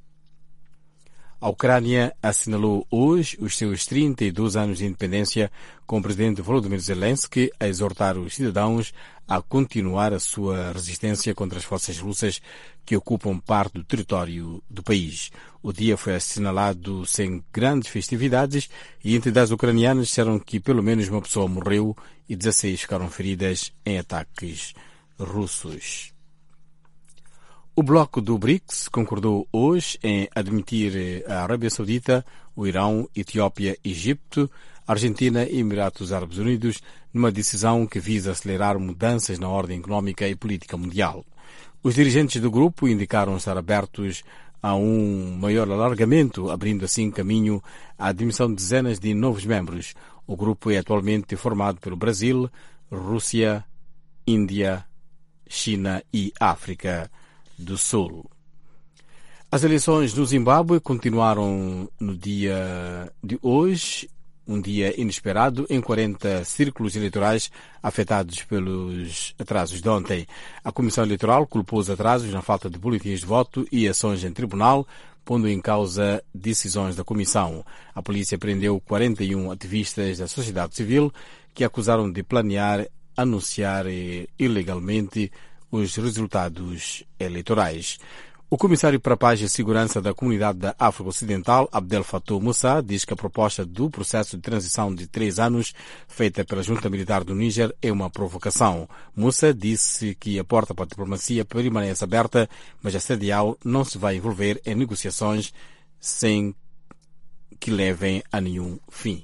A Ucrânia assinalou hoje os seus trinta e dois anos de independência, com o presidente Volodymyr Zelensky a exortar os cidadãos a continuar a sua resistência contra as forças russas que ocupam parte do território do país. O dia foi assinalado sem grandes festividades e entidades ucranianas disseram que pelo menos uma pessoa morreu e dezasseis ficaram feridas em ataques russos. O bloco do BRICS concordou hoje em admitir a Arábia Saudita, o Irão, Etiópia, Egito, Argentina e Emirados Árabes Unidos numa decisão que visa acelerar mudanças na ordem económica e política mundial. Os dirigentes do grupo indicaram estar abertos a um maior alargamento, abrindo assim caminho à admissão de dezenas de novos membros. O grupo é atualmente formado pelo Brasil, Rússia, Índia, China e África do Sul. As eleições no Zimbábue continuaram no dia de hoje, um dia inesperado, em quarenta círculos eleitorais afetados pelos atrasos de ontem. A Comissão Eleitoral culpou os atrasos na falta de boletins de voto e ações em tribunal, pondo em causa decisões da Comissão. A polícia prendeu quarenta e um ativistas da sociedade civil que acusaram de planear, anunciar ilegalmente os resultados eleitorais. O comissário para a Paz e Segurança da Comunidade da África Ocidental, Abdel Fattah Moussa, diz que a proposta do processo de transição de três anos feita pela junta militar do Níger é uma provocação. Moussa disse que a porta para a diplomacia permanece aberta, mas a C D A O não se vai envolver em negociações sem que levem a nenhum fim.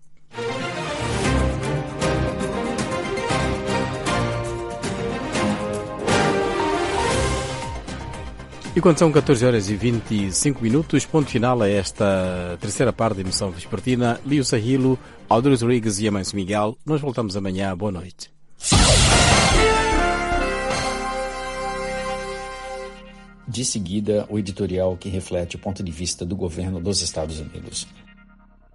E quando são catorze horas e vinte e cinco minutos, ponto final a esta terceira parte da emissão vespertina. Lio Sahilo, Aldous Rodrigues e Amancio Miguel. Nós voltamos amanhã. Boa noite. De seguida, o editorial que reflete o ponto de vista do governo dos Estados Unidos.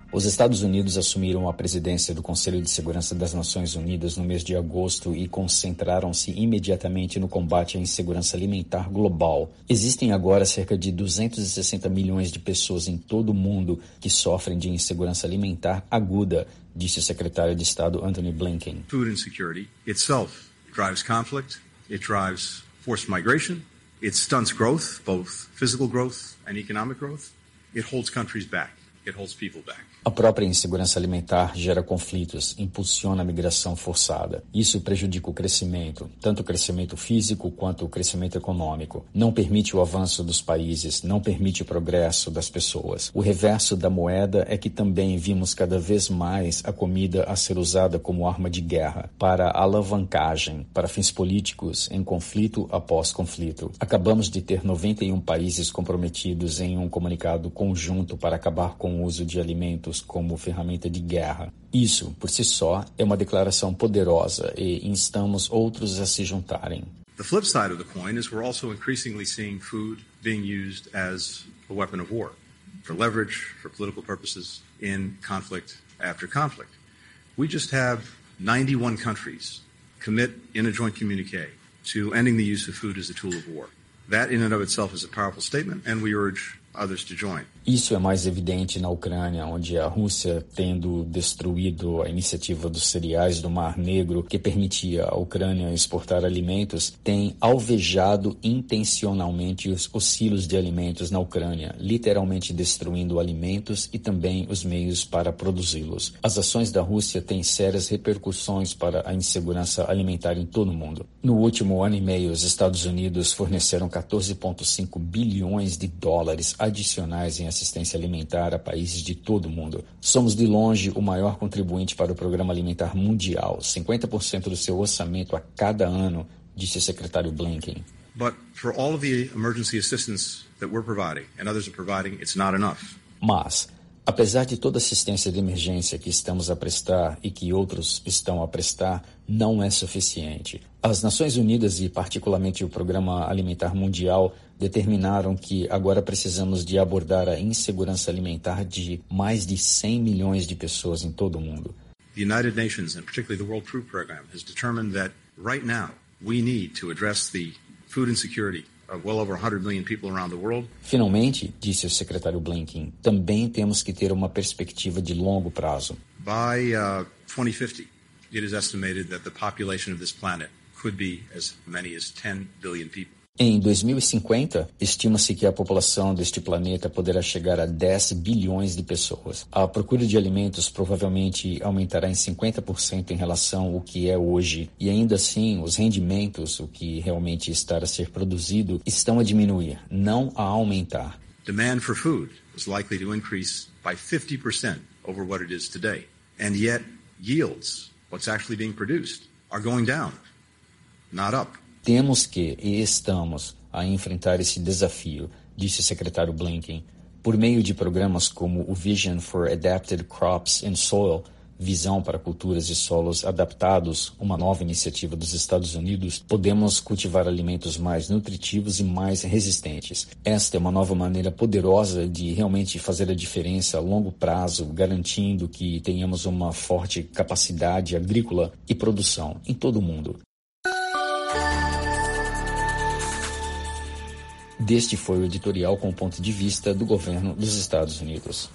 Os Estados Unidos assumiram a presidência do Conselho de Segurança das Nações Unidas no mês de agosto e concentraram-se imediatamente no combate à insegurança alimentar global. Existem agora cerca de duzentos e sessenta milhões de pessoas em todo o mundo que sofrem de insegurança alimentar aguda, disse o secretário de Estado Antony Blinken. Food insecurity itself drives conflict, it drives forced migration, it stunts growth, both physical growth and economic growth. It holds countries back, it holds people back. A própria insegurança alimentar gera conflitos, impulsiona a migração forçada. Isso prejudica o crescimento, tanto o crescimento físico quanto o crescimento econômico. Não permite o avanço dos países, não permite o progresso das pessoas. O reverso da moeda é que também vimos cada vez mais a comida a ser usada como arma de guerra, para alavancagem, para fins políticos, em conflito após conflito. Acabamos de ter noventa e um países comprometidos em um comunicado conjunto para acabar com o uso de alimentos como ferramenta de guerra. Isso, por si só, é uma declaração poderosa e instamos outros a se juntarem. The flip side of the coin is we're also increasingly seeing food being used as a weapon of war, for leverage, for political purposes, in conflict after conflict. We just have ninety-one countries commit in a joint communique to ending the use of food as a tool of war. That in and of itself is a powerful statement, and we urge others to join. Isso é mais evidente na Ucrânia, onde a Rússia, tendo destruído a iniciativa dos cereais do Mar Negro, que permitia à Ucrânia exportar alimentos, tem alvejado intencionalmente os, os silos de alimentos na Ucrânia, literalmente destruindo alimentos e também os meios para produzi-los. As ações da Rússia têm sérias repercussões para a insegurança alimentar em todo o mundo. No último ano e meio, os Estados Unidos forneceram quatorze vírgula cinco bilhões de dólares adicionais em assistência alimentar a países de todo o mundo. Somos de longe o maior contribuinte para o Programa Alimentar Mundial, cinquenta por cento do seu orçamento a cada ano, disse o secretário Blinken. But for all of the emergency assistance that we're providing and others are providing, it's not enough. Mas, apesar de toda a assistência de emergência que estamos a prestar e que outros estão a prestar, não é suficiente. As Nações Unidas e particularmente o Programa Alimentar Mundial determinaram que agora precisamos de abordar a insegurança alimentar de mais de cem milhões de pessoas em todo o mundo. The United Nations, and particularly the World Food Program, has determined that right now we need to address the food insecurity of well over one hundred million people around the world. Finalmente, disse o secretário Blinken, também temos que ter uma perspectiva de longo prazo. By uh, twenty fifty, it is estimated that the population of this planet could be as many as ten billion people. Em dois mil e cinquenta, estima-se que a população deste planeta poderá chegar a dez bilhões de pessoas. A procura de alimentos provavelmente aumentará em cinquenta por cento em relação ao que é hoje, e ainda assim os rendimentos, o que realmente está a ser produzido, estão a diminuir, não a aumentar. Demand for food is likely to increase by fifty percent over what it is today. And yet yields, what's actually being produced, are going down, not up. Temos que e estamos a enfrentar esse desafio, disse o secretário Blinken, por meio de programas como o Vision for Adapted Crops and Soil, Visão para Culturas e Solos Adaptados, uma nova iniciativa dos Estados Unidos, podemos cultivar alimentos mais nutritivos e mais resistentes. Esta é uma nova maneira poderosa de realmente fazer a diferença a longo prazo, garantindo que tenhamos uma forte capacidade agrícola e produção em todo o mundo. Deste foi o editorial com o ponto de vista do governo dos Estados Unidos.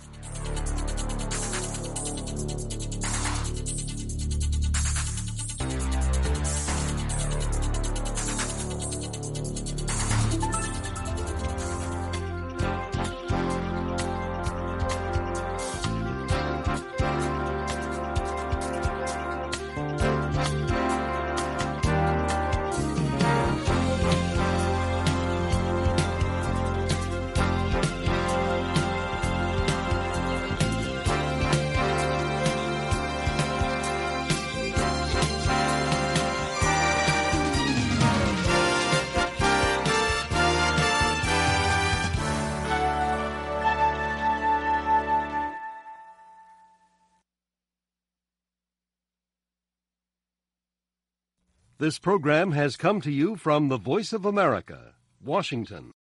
This program has come to you from the Voice of America, Washington.